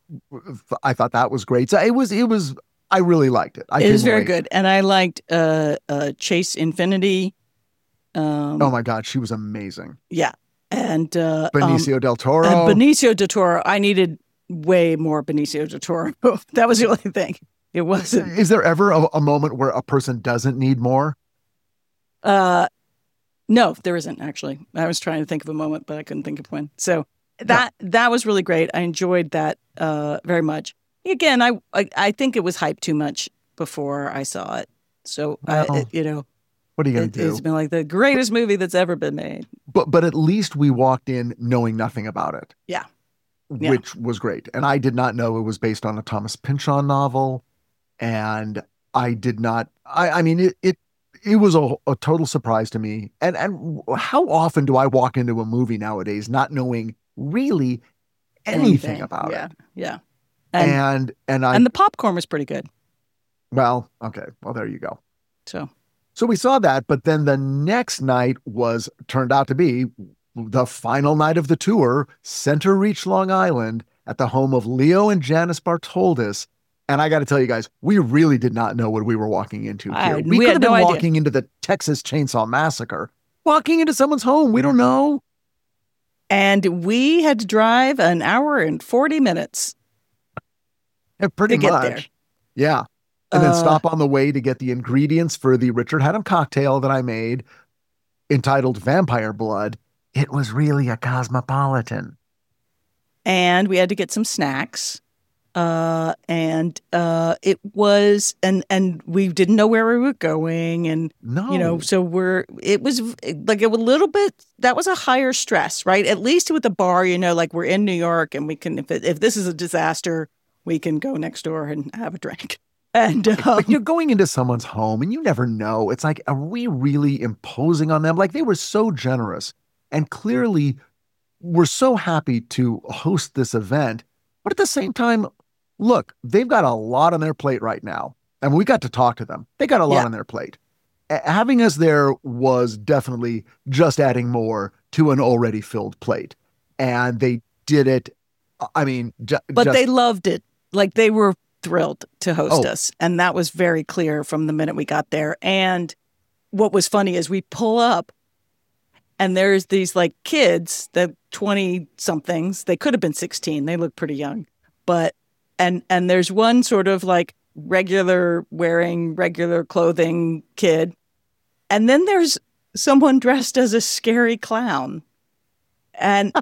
I thought that was great. So it was, it was, I really liked it. I it was very wait. good, and I liked uh, uh, Chase Infinity. Um, oh my God, she was amazing. Yeah, and uh, Benicio um, del Toro. And Benicio del Toro. I needed way more Benicio del Toro. That was the only thing. It wasn't. Is there ever a, a moment where a person doesn't need more? Uh, no, there isn't actually. I was trying to think of a moment, but I couldn't think of one. So that no. that was really great. I enjoyed that uh, very much. Again, I, I I think it was hyped too much before I saw it. So well, I, it, you know, what are you gonna it, do? It's been like the greatest movie that's ever been made. But but at least we walked in knowing nothing about it. Yeah. Which yeah. was great. And I did not know it was based on a Thomas Pynchon novel. And I did not, I, I mean, it, it, it was a, a total surprise to me. And, and how often do I walk into a movie nowadays not knowing really anything, anything. about yeah. it? Yeah. And, and, and I, and the popcorn was pretty good. Well, okay. Well, there you go. So, so we saw that, but then the next night was turned out to be the final night of the tour, Center Reach, Long Island, at the home of Leo and Janice Bartoldis. And I got to tell you guys, we really did not know what we were walking into here. I, we, we could have been no walking idea. into the Texas Chainsaw Massacre, walking into someone's home. We don't know. And we had to drive an hour and forty minutes. Yeah, pretty to much. Get there. Yeah. And then uh, stop on the way to get the ingredients for the Richard Hatem cocktail that I made entitled Vampire Blood. It was really a cosmopolitan. And we had to get some snacks. Uh, and uh, it was, and and we didn't know where we were going, and no. you know, so we're. It was like a little bit. That was a higher stress, right? At least with the bar, you know, like we're in New York, and we can. If it, if this is a disaster, we can go next door and have a drink. And um, but you're going into someone's home, and you never know. It's like, are we really imposing on them? Like they were so generous, and clearly, we're so happy to host this event, but at the same time. Look, they've got a lot on their plate right now. And we got to talk to them. They got a lot yeah. on their plate. A- having us there was definitely just adding more to an already filled plate. And they did it. I mean, ju- but just, they loved it. Like they were thrilled to host oh. us. And that was very clear from the minute we got there. And what was funny is we pull up and there's these like kids, the twenty somethings. They could have been sixteen. They look pretty young, but And and there's one sort of like regular wearing regular clothing kid. And then there's someone dressed as a scary clown. And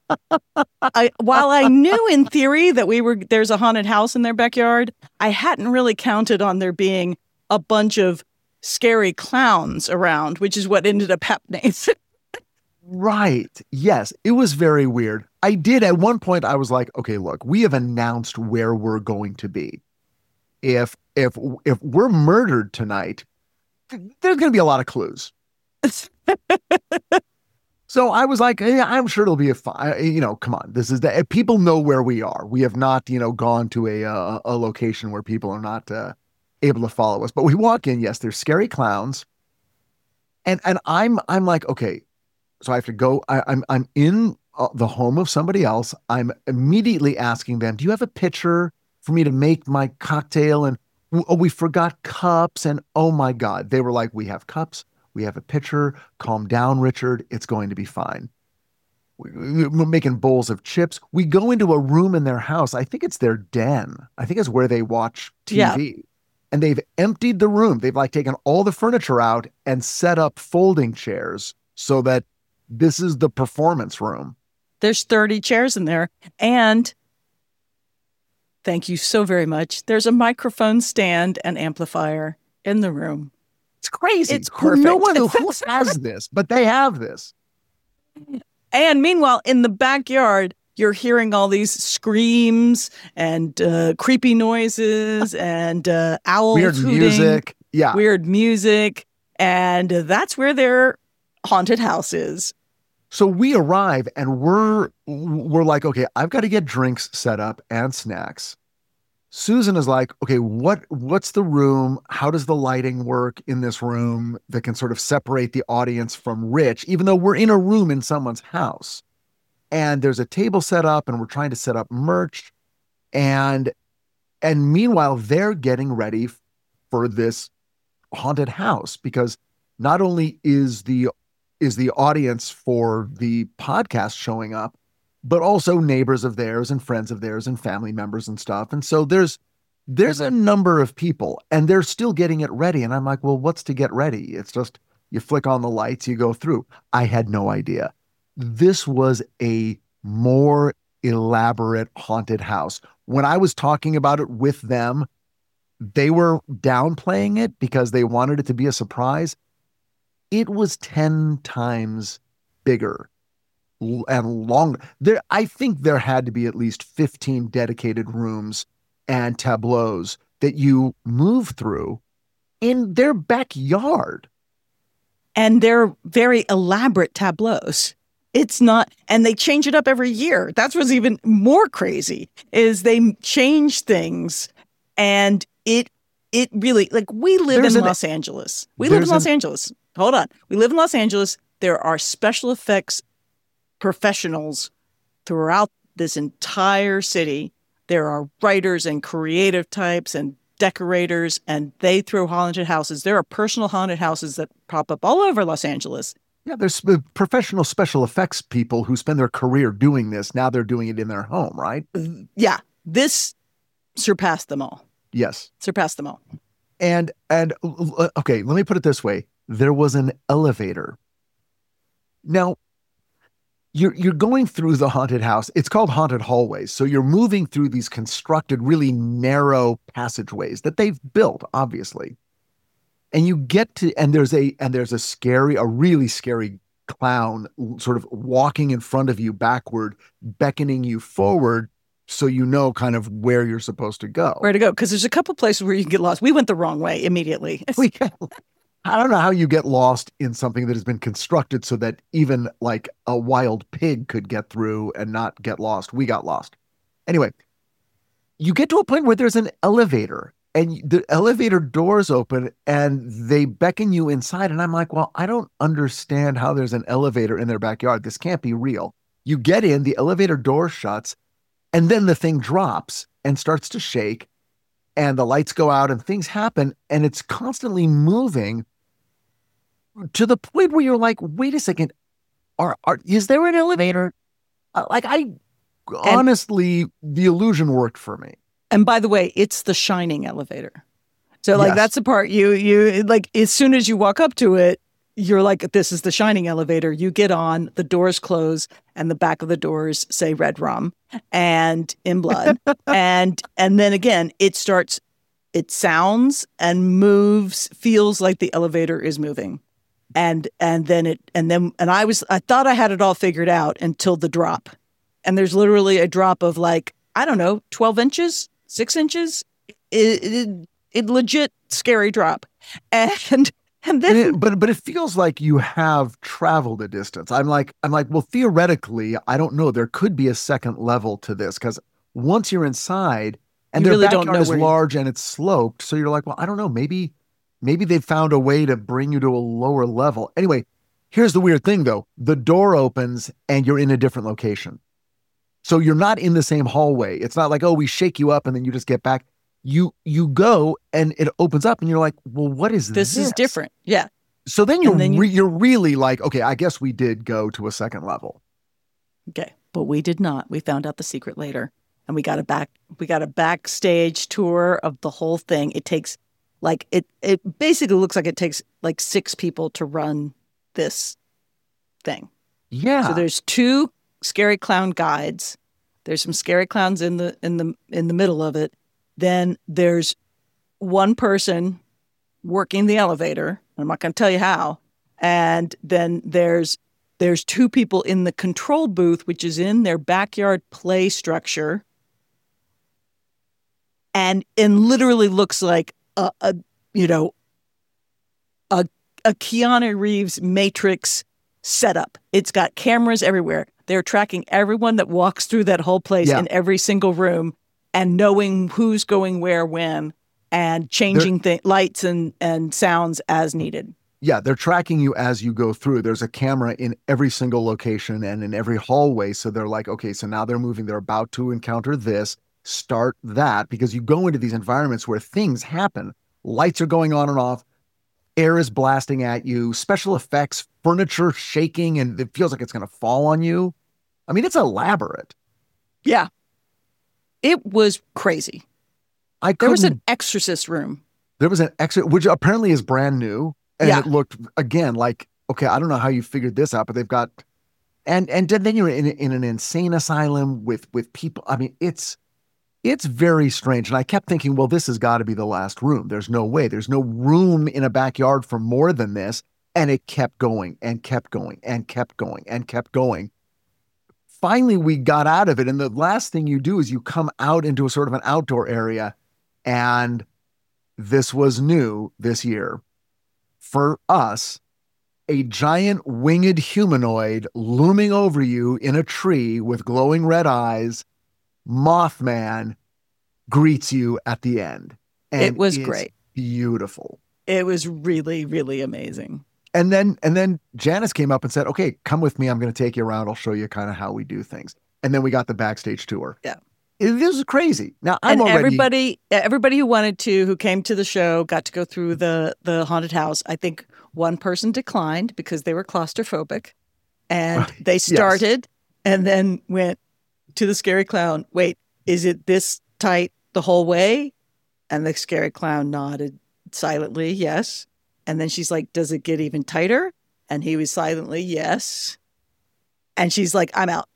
I, while I knew in theory that we were there's a haunted house in their backyard, I hadn't really counted on there being a bunch of scary clowns around, which is what ended up happening. Right. Yes. It was very weird. I did at one point, I was like, okay, look, we have announced where we're going to be. If, if, if we're murdered tonight, there's going to be a lot of clues. So I was like, yeah, I'm sure it'll be a fine, you know, come on. This is the, people know where we are. We have not, you know, gone to a, a, a location where people are not uh, able to follow us. But we walk in, yes, there's scary clowns. And, and I'm, I'm like, okay, so I have to go, I, I'm, I'm in uh, the home of somebody else. I'm immediately asking them, do you have a pitcher for me to make my cocktail? And oh, we forgot cups. And oh my God, they were like, we have cups. We have a pitcher. Calm down, Richard. It's going to be fine. We're making bowls of chips. We go into a room in their house. I think it's their den. I think it's where they watch T V. Yeah. And they've emptied the room. They've like taken all the furniture out and set up folding chairs so that this is the performance room. There's thirty chairs in there. And thank you so very much. There's a microphone stand and amplifier in the room. It's crazy. It's perfect. No one who has this, but they have this. And meanwhile, in the backyard, you're hearing all these screams and uh, creepy noises and uh, owl weird hooting, music. Yeah, weird music, and that's where their haunted house is. So we arrive and we're we're like, okay, I've got to get drinks set up and snacks. Susan is like, okay, what what's the room? How does the lighting work in this room that can sort of separate the audience from Rich, even though we're in a room in someone's house? And there's a table set up and we're trying to set up merch. And and meanwhile, they're getting ready for this haunted house because not only is the is the audience for the podcast showing up, but also neighbors of theirs and friends of theirs and family members and stuff. And so there's there's a number of people and they're still getting it ready. And I'm like, well, what's to get ready? It's just you flick on the lights, you go through. I had no idea. This was a more elaborate haunted house. When I was talking about it with them, they were downplaying it because they wanted it to be a surprise. It was ten times bigger and longer. There, I think there had to be at least fifteen dedicated rooms and tableaus that you move through in their backyard. And they're very elaborate tableaus. It's not, and they change it up every year. That's what's even more crazy, is they change things, and it it really, like, we live there's in an, Los Angeles. We live in Los an, Angeles. Hold on. We live in Los Angeles. There are special effects professionals throughout this entire city. There are writers and creative types and decorators, and they throw haunted houses. There are personal haunted houses that pop up all over Los Angeles. Yeah, there's professional special effects people who spend their career doing this. Now they're doing it in their home, right? Yeah, this surpassed them all. Yes. Surpassed them all. And, and okay, let me put it this way. There was an elevator. Now, You're you're going through the haunted house. It's called haunted hallways. So you're moving through these constructed, really narrow passageways that they've built, obviously. And you get to, and there's a, and there's a scary, a really scary clown sort of walking in front of you backward, beckoning you forward. So you know kind of where you're supposed to go. Where to go. Because there's a couple places where you can get lost. We went the wrong way immediately. we, I don't know how you get lost in something that has been constructed so that even like a wild pig could get through and not get lost. We got lost. Anyway, you get to a point where there's an elevator and the elevator doors open and they beckon you inside. And I'm like, well, I don't understand how there's an elevator in their backyard. This can't be real. You get in, the elevator door shuts, and then the thing drops and starts to shake. And the lights go out and things happen, and it's constantly moving to the point where you're like, wait a second, are, are is there an elevator? Uh, like I, and, honestly, the illusion worked for me. And by the way, it's the Shining elevator. So like, yes. That's the part you, you like, as soon as you walk up to it, you're like, this is the Shining elevator. You get on, the doors close, and the back of the doors say red rum and in blood. and and then again, it starts, it sounds and moves, feels like the elevator is moving. And and then it and then and I was I thought I had it all figured out until the drop. And there's literally a drop of like, I don't know, twelve inches, six inches. It, it, it legit scary drop. And And And then it, but but it feels like you have traveled a distance. I'm like I'm like, well, theoretically, I don't know. There could be a second level to this because once you're inside and you their really don't backyard know is where you large and it's sloped, so you're like, well, I don't know. Maybe maybe they've found a way to bring you to a lower level. Anyway, here's the weird thing though: the door opens and you're in a different location. So you're not in the same hallway. It's not like, oh, we shake you up and then you just get back. You you go and it opens up and you're like, well, what is this this? is different. Yeah. So then you're And then you, re- you're really like, okay, I guess we did go to a second level. okay, but we did not. We found out the secret later, and we got a back we got a backstage tour of the whole thing. It takes like it it basically looks like it takes like six people to run this thing. Yeah. So there's two scary clown guides. There's some scary clowns in the in the in the middle of it. Then there's one person working the elevator. I'm not going to tell you how. And then there's there's two people in the control booth, which is in their backyard play structure, and and literally looks like a, a you know a a Keanu Reeves Matrix setup. It's got cameras everywhere. They're tracking everyone that walks through that whole place Yeah. in every single room and knowing who's going where when and changing th- lights and, and sounds as needed. Yeah, they're tracking you as you go through. There's a camera in every single location and in every hallway. So they're like, okay, so now they're moving. They're about to encounter this. Start that, because you go into these environments where things happen. Lights are going on and off. Air is blasting at you. Special effects, furniture shaking, and it feels like it's going to fall on you. I mean, it's elaborate. Yeah. It was crazy. I There was couldn't- an exorcist room. There was an exit, which apparently is brand new. And Yeah. it looked, again, like, okay, I don't know how you figured this out, but they've got, and and then you're in, in an insane asylum with with people. I mean, it's it's very strange. And I kept thinking, well, this has got to be the last room. There's no way. There's no room in a backyard for more than this. And it kept going and kept going and kept going and kept going. Finally, we got out of it. And the last thing you do is you come out into a sort of an outdoor area. And this was new this year. For us, a giant winged humanoid looming over you in a tree with glowing red eyes, Mothman, greets you at the end. And It was it's great. Beautiful. It was really, really amazing. And then and then Janice came up and said, okay, come with me. I'm going to take you around. I'll show you kind of how we do things. And then we got the backstage tour. Yeah. It, this was crazy. Now, I'm and already... everybody everybody who wanted to, who came to the show, got to go through the the haunted house. I think one person declined because they were claustrophobic. And they started yes. and then went to the scary clown. Wait, is it this tight the whole way? And the scary clown nodded silently, yes. And then she's like, does it get even tighter? And he was silently, yes. And she's like, I'm out.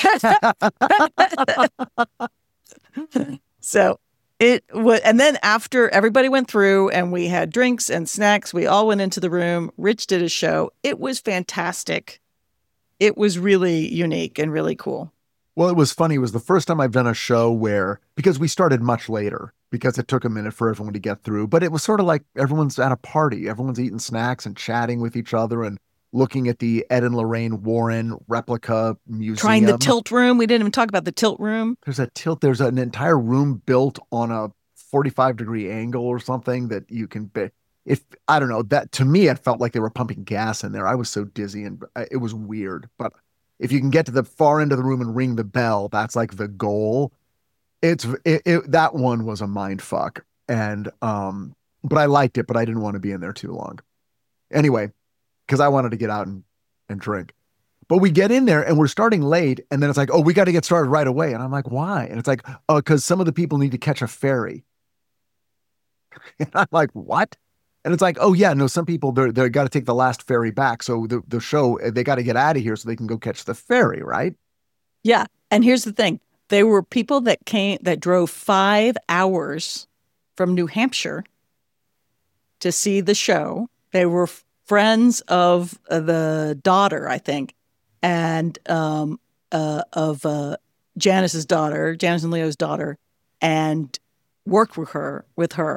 So it was, and then after everybody went through and we had drinks and snacks, we all went into the room. Rich did a show. It was fantastic. It was really unique and really cool. Well, it was funny. It was the first time I've done a show where, because we started much later, because it took a minute for everyone to get through, but it was sort of like everyone's at a party. Everyone's eating snacks and chatting with each other and looking at the Ed and Lorraine Warren replica museum. Trying the tilt room. We didn't even talk about the tilt room. There's a tilt. There's an entire room built on a forty-five degree angle or something that you can be. If I don't know that, to me, it felt like they were pumping gas in there. I was so dizzy and it was weird. But if you can get to the far end of the room and ring the bell, that's like the goal. It's it, it, that one was a mind fuck. And um, but I liked it, but I didn't want to be in there too long. Anyway, because I wanted to get out and, and drink. But we get in there and we're starting late. And then it's like, oh, we got to get started right away. And I'm like, why? And it's like, oh, because some of the people need to catch a ferry. And I'm like, what? And it's like, oh, yeah, no, some people, they're, they got to take the last ferry back. So the, the show, they got to get out of here so they can go catch the ferry, right? Yeah. And here's the thing. There were people that came, that drove five hours from New Hampshire to see the show. They were friends of uh, the daughter, I think, and um, uh, of uh, Janice's daughter, Janice and Leo's daughter, and worked with her, with her,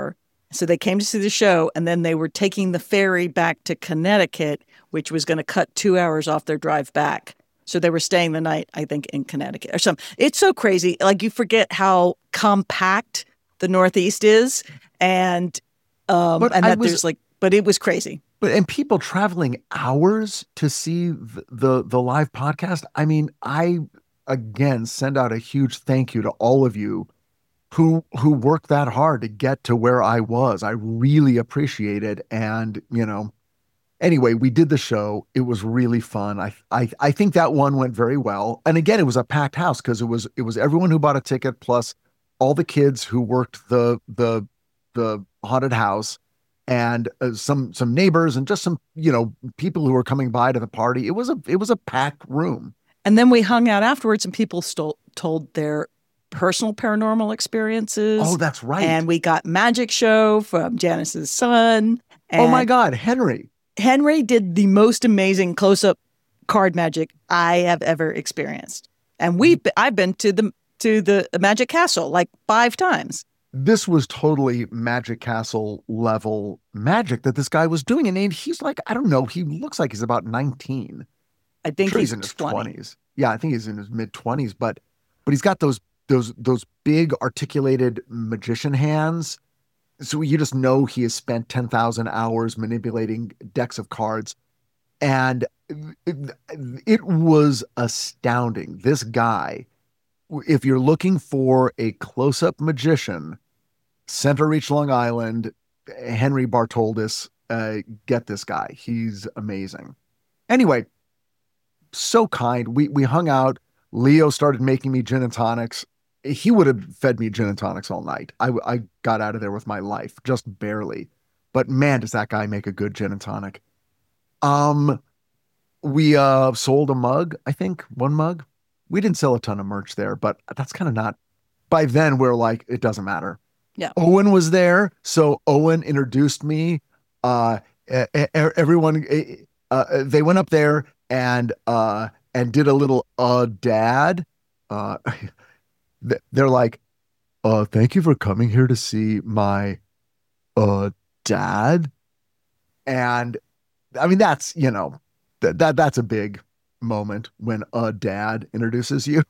So they came to see the show, and then they were taking the ferry back to Connecticut, which was going to cut two hours off their drive back. So they were staying the night, I think, in Connecticut or something. It's so crazy. Like, you forget how compact the Northeast is, and um, But and I that was- there's like, but it was crazy. But and people traveling hours to see the, the the live podcast. I mean, I again send out a huge thank you to all of you who who worked that hard to get to where I was. I really appreciate it. And, you know, anyway, we did the show. It was really fun. I I I think that one went very well. And again, it was a packed house because it was it was everyone who bought a ticket plus all the kids who worked the the the haunted house, and uh, some some neighbors and just some, you know, people who were coming by to the party. It was a it was a packed room. And then we hung out afterwards, and people stole, told their personal paranormal experiences. Oh, that's right. And we got magic show from Janice's son. Oh my and God, Henry. Henry did the most amazing close-up card magic I have ever experienced. And we I've been to the to the Magic Castle like five times. This was totally Magic Castle level magic that this guy was doing. And he's like, I don't know, he looks like he's about nineteen. I think Sure, he's, he's in his twenty. twenties. Yeah, I think he's in his mid twenties, but but he's got those those those big articulated magician hands. So you just know he has spent ten thousand hours manipulating decks of cards. And it, it was astounding. This guy, if you're looking for a close-up magician, Center Reach, Long Island, Henry Bartoldis, uh, get this guy. He's amazing. Anyway, so kind. We we hung out. Leo started making me gin and tonics. He would have fed me gin and tonics all night. I, I got out of there with my life, just barely. But man, does that guy make a good gin and tonic. Um, we uh sold a mug, I think, one mug. We didn't sell a ton of merch there, but that's kind of not. By then, we're like, it doesn't matter. Yeah. Owen was there, so Owen introduced me. Uh, e- e- everyone, uh, they went up there and uh and did a little uh dad. Uh, they're like, uh, thank you for coming here to see my uh dad. And I mean, that's, you know, that that that's a big moment when a dad introduces you.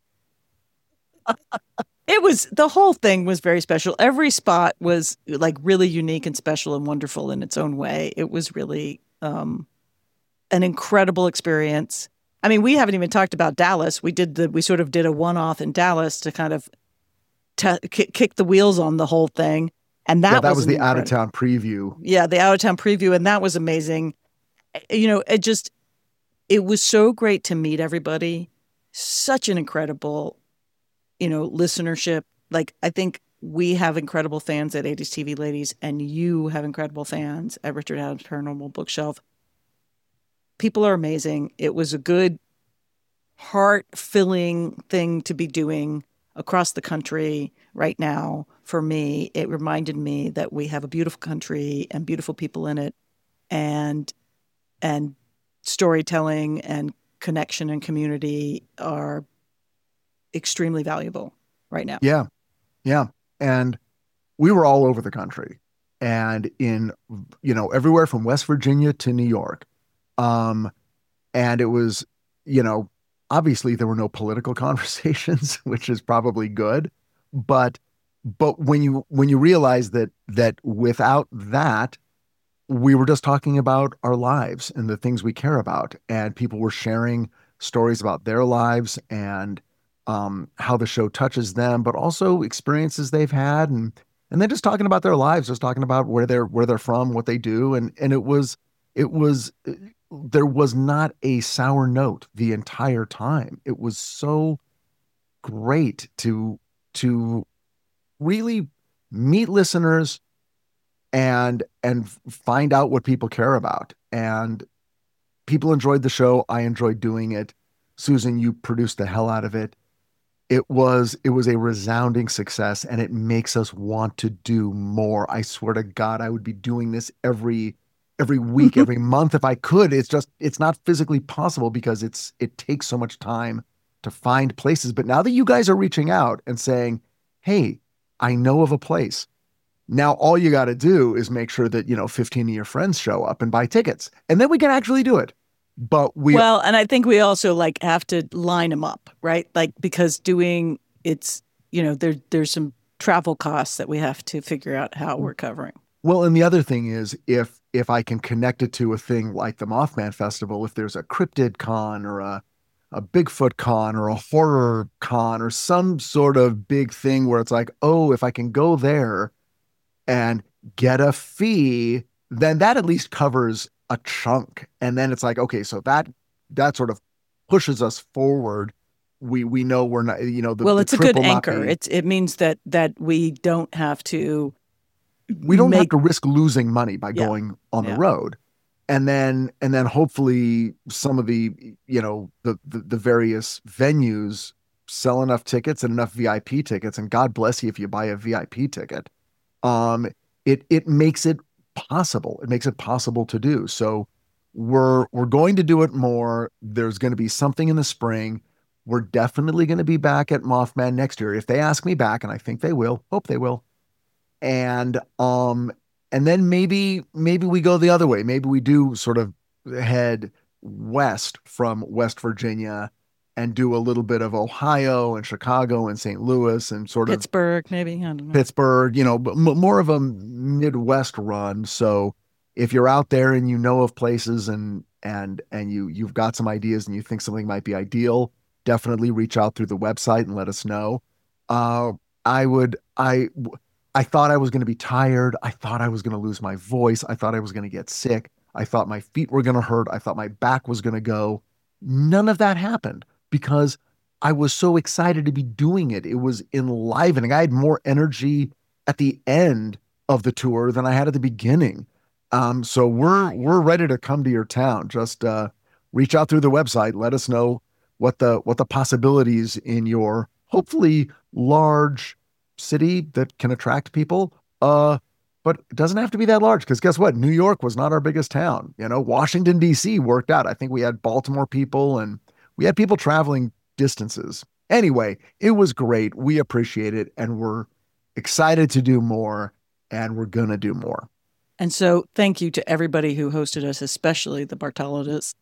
It was, the whole thing was very special. Every spot was like really unique and special and wonderful in its own way. It was really um, an incredible experience. I mean, we haven't even talked about Dallas. We did the, we sort of did a one-off in Dallas to kind of t- kick, kick the wheels on the whole thing. And that, Yeah, that was, was an the out of incredible- town preview. Yeah, the out of town preview. And that was amazing. You know, it just, it was so great to meet everybody. Such an incredible, you know, listenership. Like, I think we have incredible fans at eighties T V Ladies, and you have incredible fans at Richard Adams Paranormal Bookshelf. People are amazing. It was a good, heart-filling thing to be doing across the country right now. For me, it reminded me that we have a beautiful country and beautiful people in it, and and storytelling and connection and community are extremely valuable right now. Yeah. Yeah. And we were all over the country and in, you know, everywhere from West Virginia to New York. Um, and it was, you know, obviously there were no political conversations, which is probably good. But, but when you, when you realize that, that without that, we were just talking about our lives and the things we care about, and people were sharing stories about their lives and um, how the show touches them, but also experiences they've had, and and then just talking about their lives, just talking about where they're where they're from, what they do, and and it was it was there was not a sour note the entire time. It was so great to to really meet listeners and and find out what people care about. And people enjoyed the show. I enjoyed doing it. Susan, you produced the hell out of it. It was it was a resounding success, and it makes us want to do more. I swear to God, I would be doing this every every week, every month if I could. It's just it's not physically possible because it's it takes so much time to find places. But now that you guys are reaching out and saying, "Hey, I know of a place," Now, all you got to do is make sure that, you know, fifteen of your friends show up and buy tickets, and then we can actually do it. But we well, and I think we also like have to line them up, right? Like, because doing it's, you know, there there's some travel costs that we have to figure out how we're covering. Well, and the other thing is, if if I can connect it to a thing like the Mothman Festival, if there's a cryptid con or a a Bigfoot con or a horror con or some sort of big thing where it's like, oh, if I can go there and get a fee, then that at least covers a chunk. And then it's like, okay, so that that sort of pushes us forward. We we know we're not, you know, the, well, the it's a trip good will not anchor. be- It's it means that that we don't have to we don't have make to risk losing money by Yeah. going on the Yeah. road. And then and then hopefully some of the, you know, the, the the various venues sell enough tickets and enough V I P tickets. And God bless you if you buy a V I P ticket. Um, it it makes it possible. It makes it possible to do. So we're we're going to do it more. There's going to be something in the spring. We're definitely going to be back at Mothman next year if they ask me back, and I think they will. Hope they will. And um and then maybe maybe we go the other way. Maybe we do sort of head west from West Virginia and do a little bit of Ohio and Chicago and Saint Louis and sort of Pittsburgh, maybe. I don't know. Pittsburgh, you know, but m- more of a Midwest run. So if you're out there and you know of places and and and you you've got some ideas and you think something might be ideal, definitely reach out through the website and let us know. Uh, I would I I thought I was going to be tired. I thought I was going to lose my voice. I thought I was going to get sick. I thought my feet were going to hurt. I thought my back was going to go. None of that happened because I was so excited to be doing it. It was enlivening. I had more energy at the end of the tour than I had at the beginning. Um, so we're we're ready to come to your town. Just uh, reach out through the website. Let us know what the what the possibilities in your hopefully large city that can attract people. Uh, but it doesn't have to be that large because guess what? New York was not our biggest town. You know, Washington, D C worked out. I think we had Baltimore people and we had people traveling distances. Anyway, it was great. We appreciate it and we're excited to do more and we're going to do more. And so thank you to everybody who hosted us, especially the Bartoldas.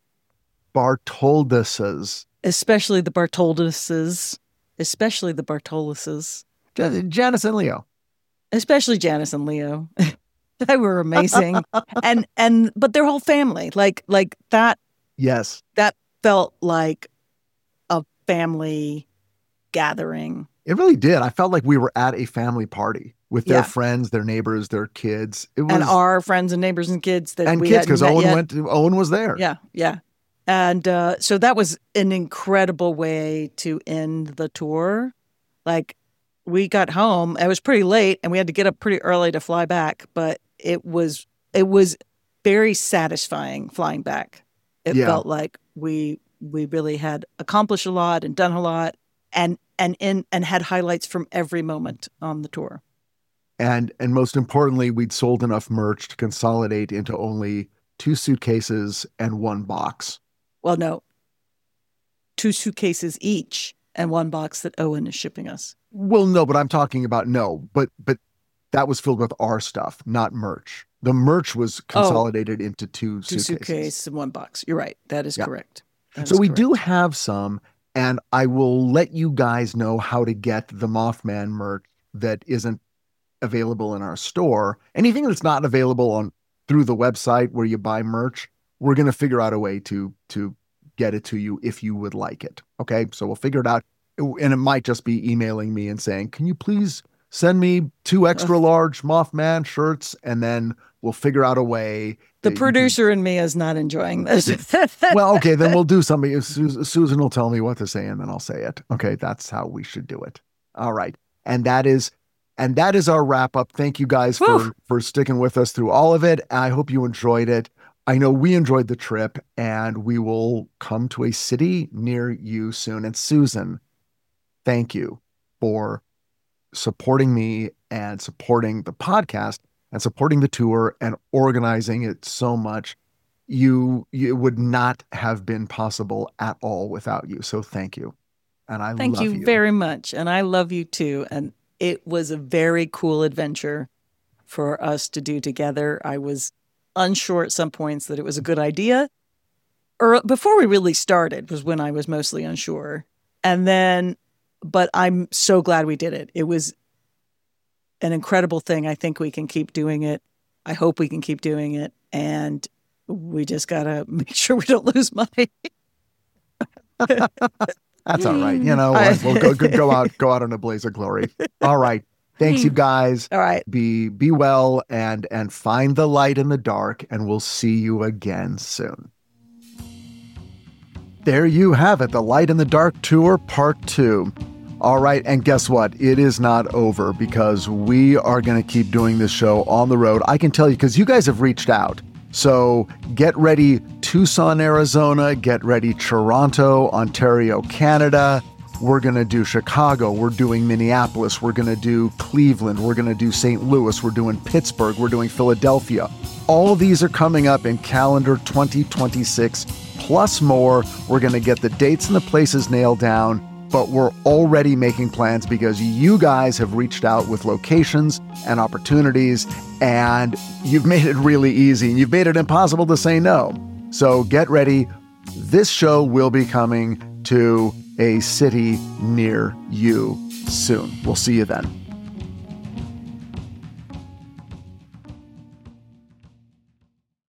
Bartolduses. Especially the Bartolduses. Especially the Bartolduses. Janice and Leo. Especially Janice and Leo. They were amazing. and and but their whole family. Like like that. Yes. That felt like a family gathering. It really did. I felt like we were at a family party with their Yeah. friends, their neighbors, their kids. It was And our friends and neighbors and kids that and we kids hadn't because met Owen yet. went. To, Owen was there. Yeah, yeah. And uh, so that was an incredible way to end the tour. Like, we got home. It was pretty late, and we had to get up pretty early to fly back. But it was it was very satisfying flying back. It Yeah. felt like we we really had accomplished a lot and done a lot, and and in and had highlights from every moment on the tour. And and most importantly, we'd sold enough merch to consolidate into only two suitcases and one box. Well, no, two suitcases each and one box that Owen is shipping us. Well, no, but I'm talking about no, but but that was filled with our stuff, not merch. The merch was consolidated into two, Oh. Two suitcases. suitcases and one box. You're right. That is Yeah. correct. That So is we correct. do have some, and I will let you guys know how to get the Mothman merch that isn't available in our store. Anything that's not available on through the website where you buy merch, we're going to figure out a way to to get it to you if you would like it. Okay, so we'll figure it out, and it might just be emailing me and saying, "Can you please send me two extra large Mothman shirts?" And then we'll figure out a way. The that you can- producer in me is not enjoying this. well, okay, then we'll do something. Su- Susan will tell me what to say, and then I'll say it. Okay, that's how we should do it. All right, and that is, and that is our wrap up. Thank you guys for Whew. for sticking with us through all of it. I hope you enjoyed it. I know we enjoyed the trip, and we will come to a city near you soon. And Susan, thank you for supporting me and supporting the podcast and supporting the tour and organizing it so much. You, you it would not have been possible at all without you. So thank you. And I Thank love you, you. very much. And I love you too. And it was a very cool adventure. for us to do together. I was unsure at some points that it was a good idea. Or before we really started was when I was mostly unsure. And then, but I'm so glad we did it. It was an incredible thing. I think we can keep doing it. I hope we can keep doing it. And we just got to make sure we don't lose money. That's all right. You know, I, we'll go, go out, go out in a blaze of glory. All right. Thanks, you guys. All right. Be, be well and, and find the light in the dark, and we'll see you again soon. There you have it, the Light in the Dark Tour Part two. All right, and guess what? It is not over because we are going to keep doing this show on the road. I can tell you because you guys have reached out. So get ready, Tucson, Arizona. Get ready, Toronto, Ontario, Canada. We're going to do Chicago. We're doing Minneapolis. We're going to do Cleveland. We're going to do Saint Louis. We're doing Pittsburgh. We're doing Philadelphia. All of these are coming up in calendar twenty twenty-six. Plus more. We're going to get the dates and the places nailed down, but we're already making plans because you guys have reached out with locations and opportunities, and you've made it really easy, and you've made it impossible to say no. So get ready. This show will be coming to a city near you soon. We'll see you then.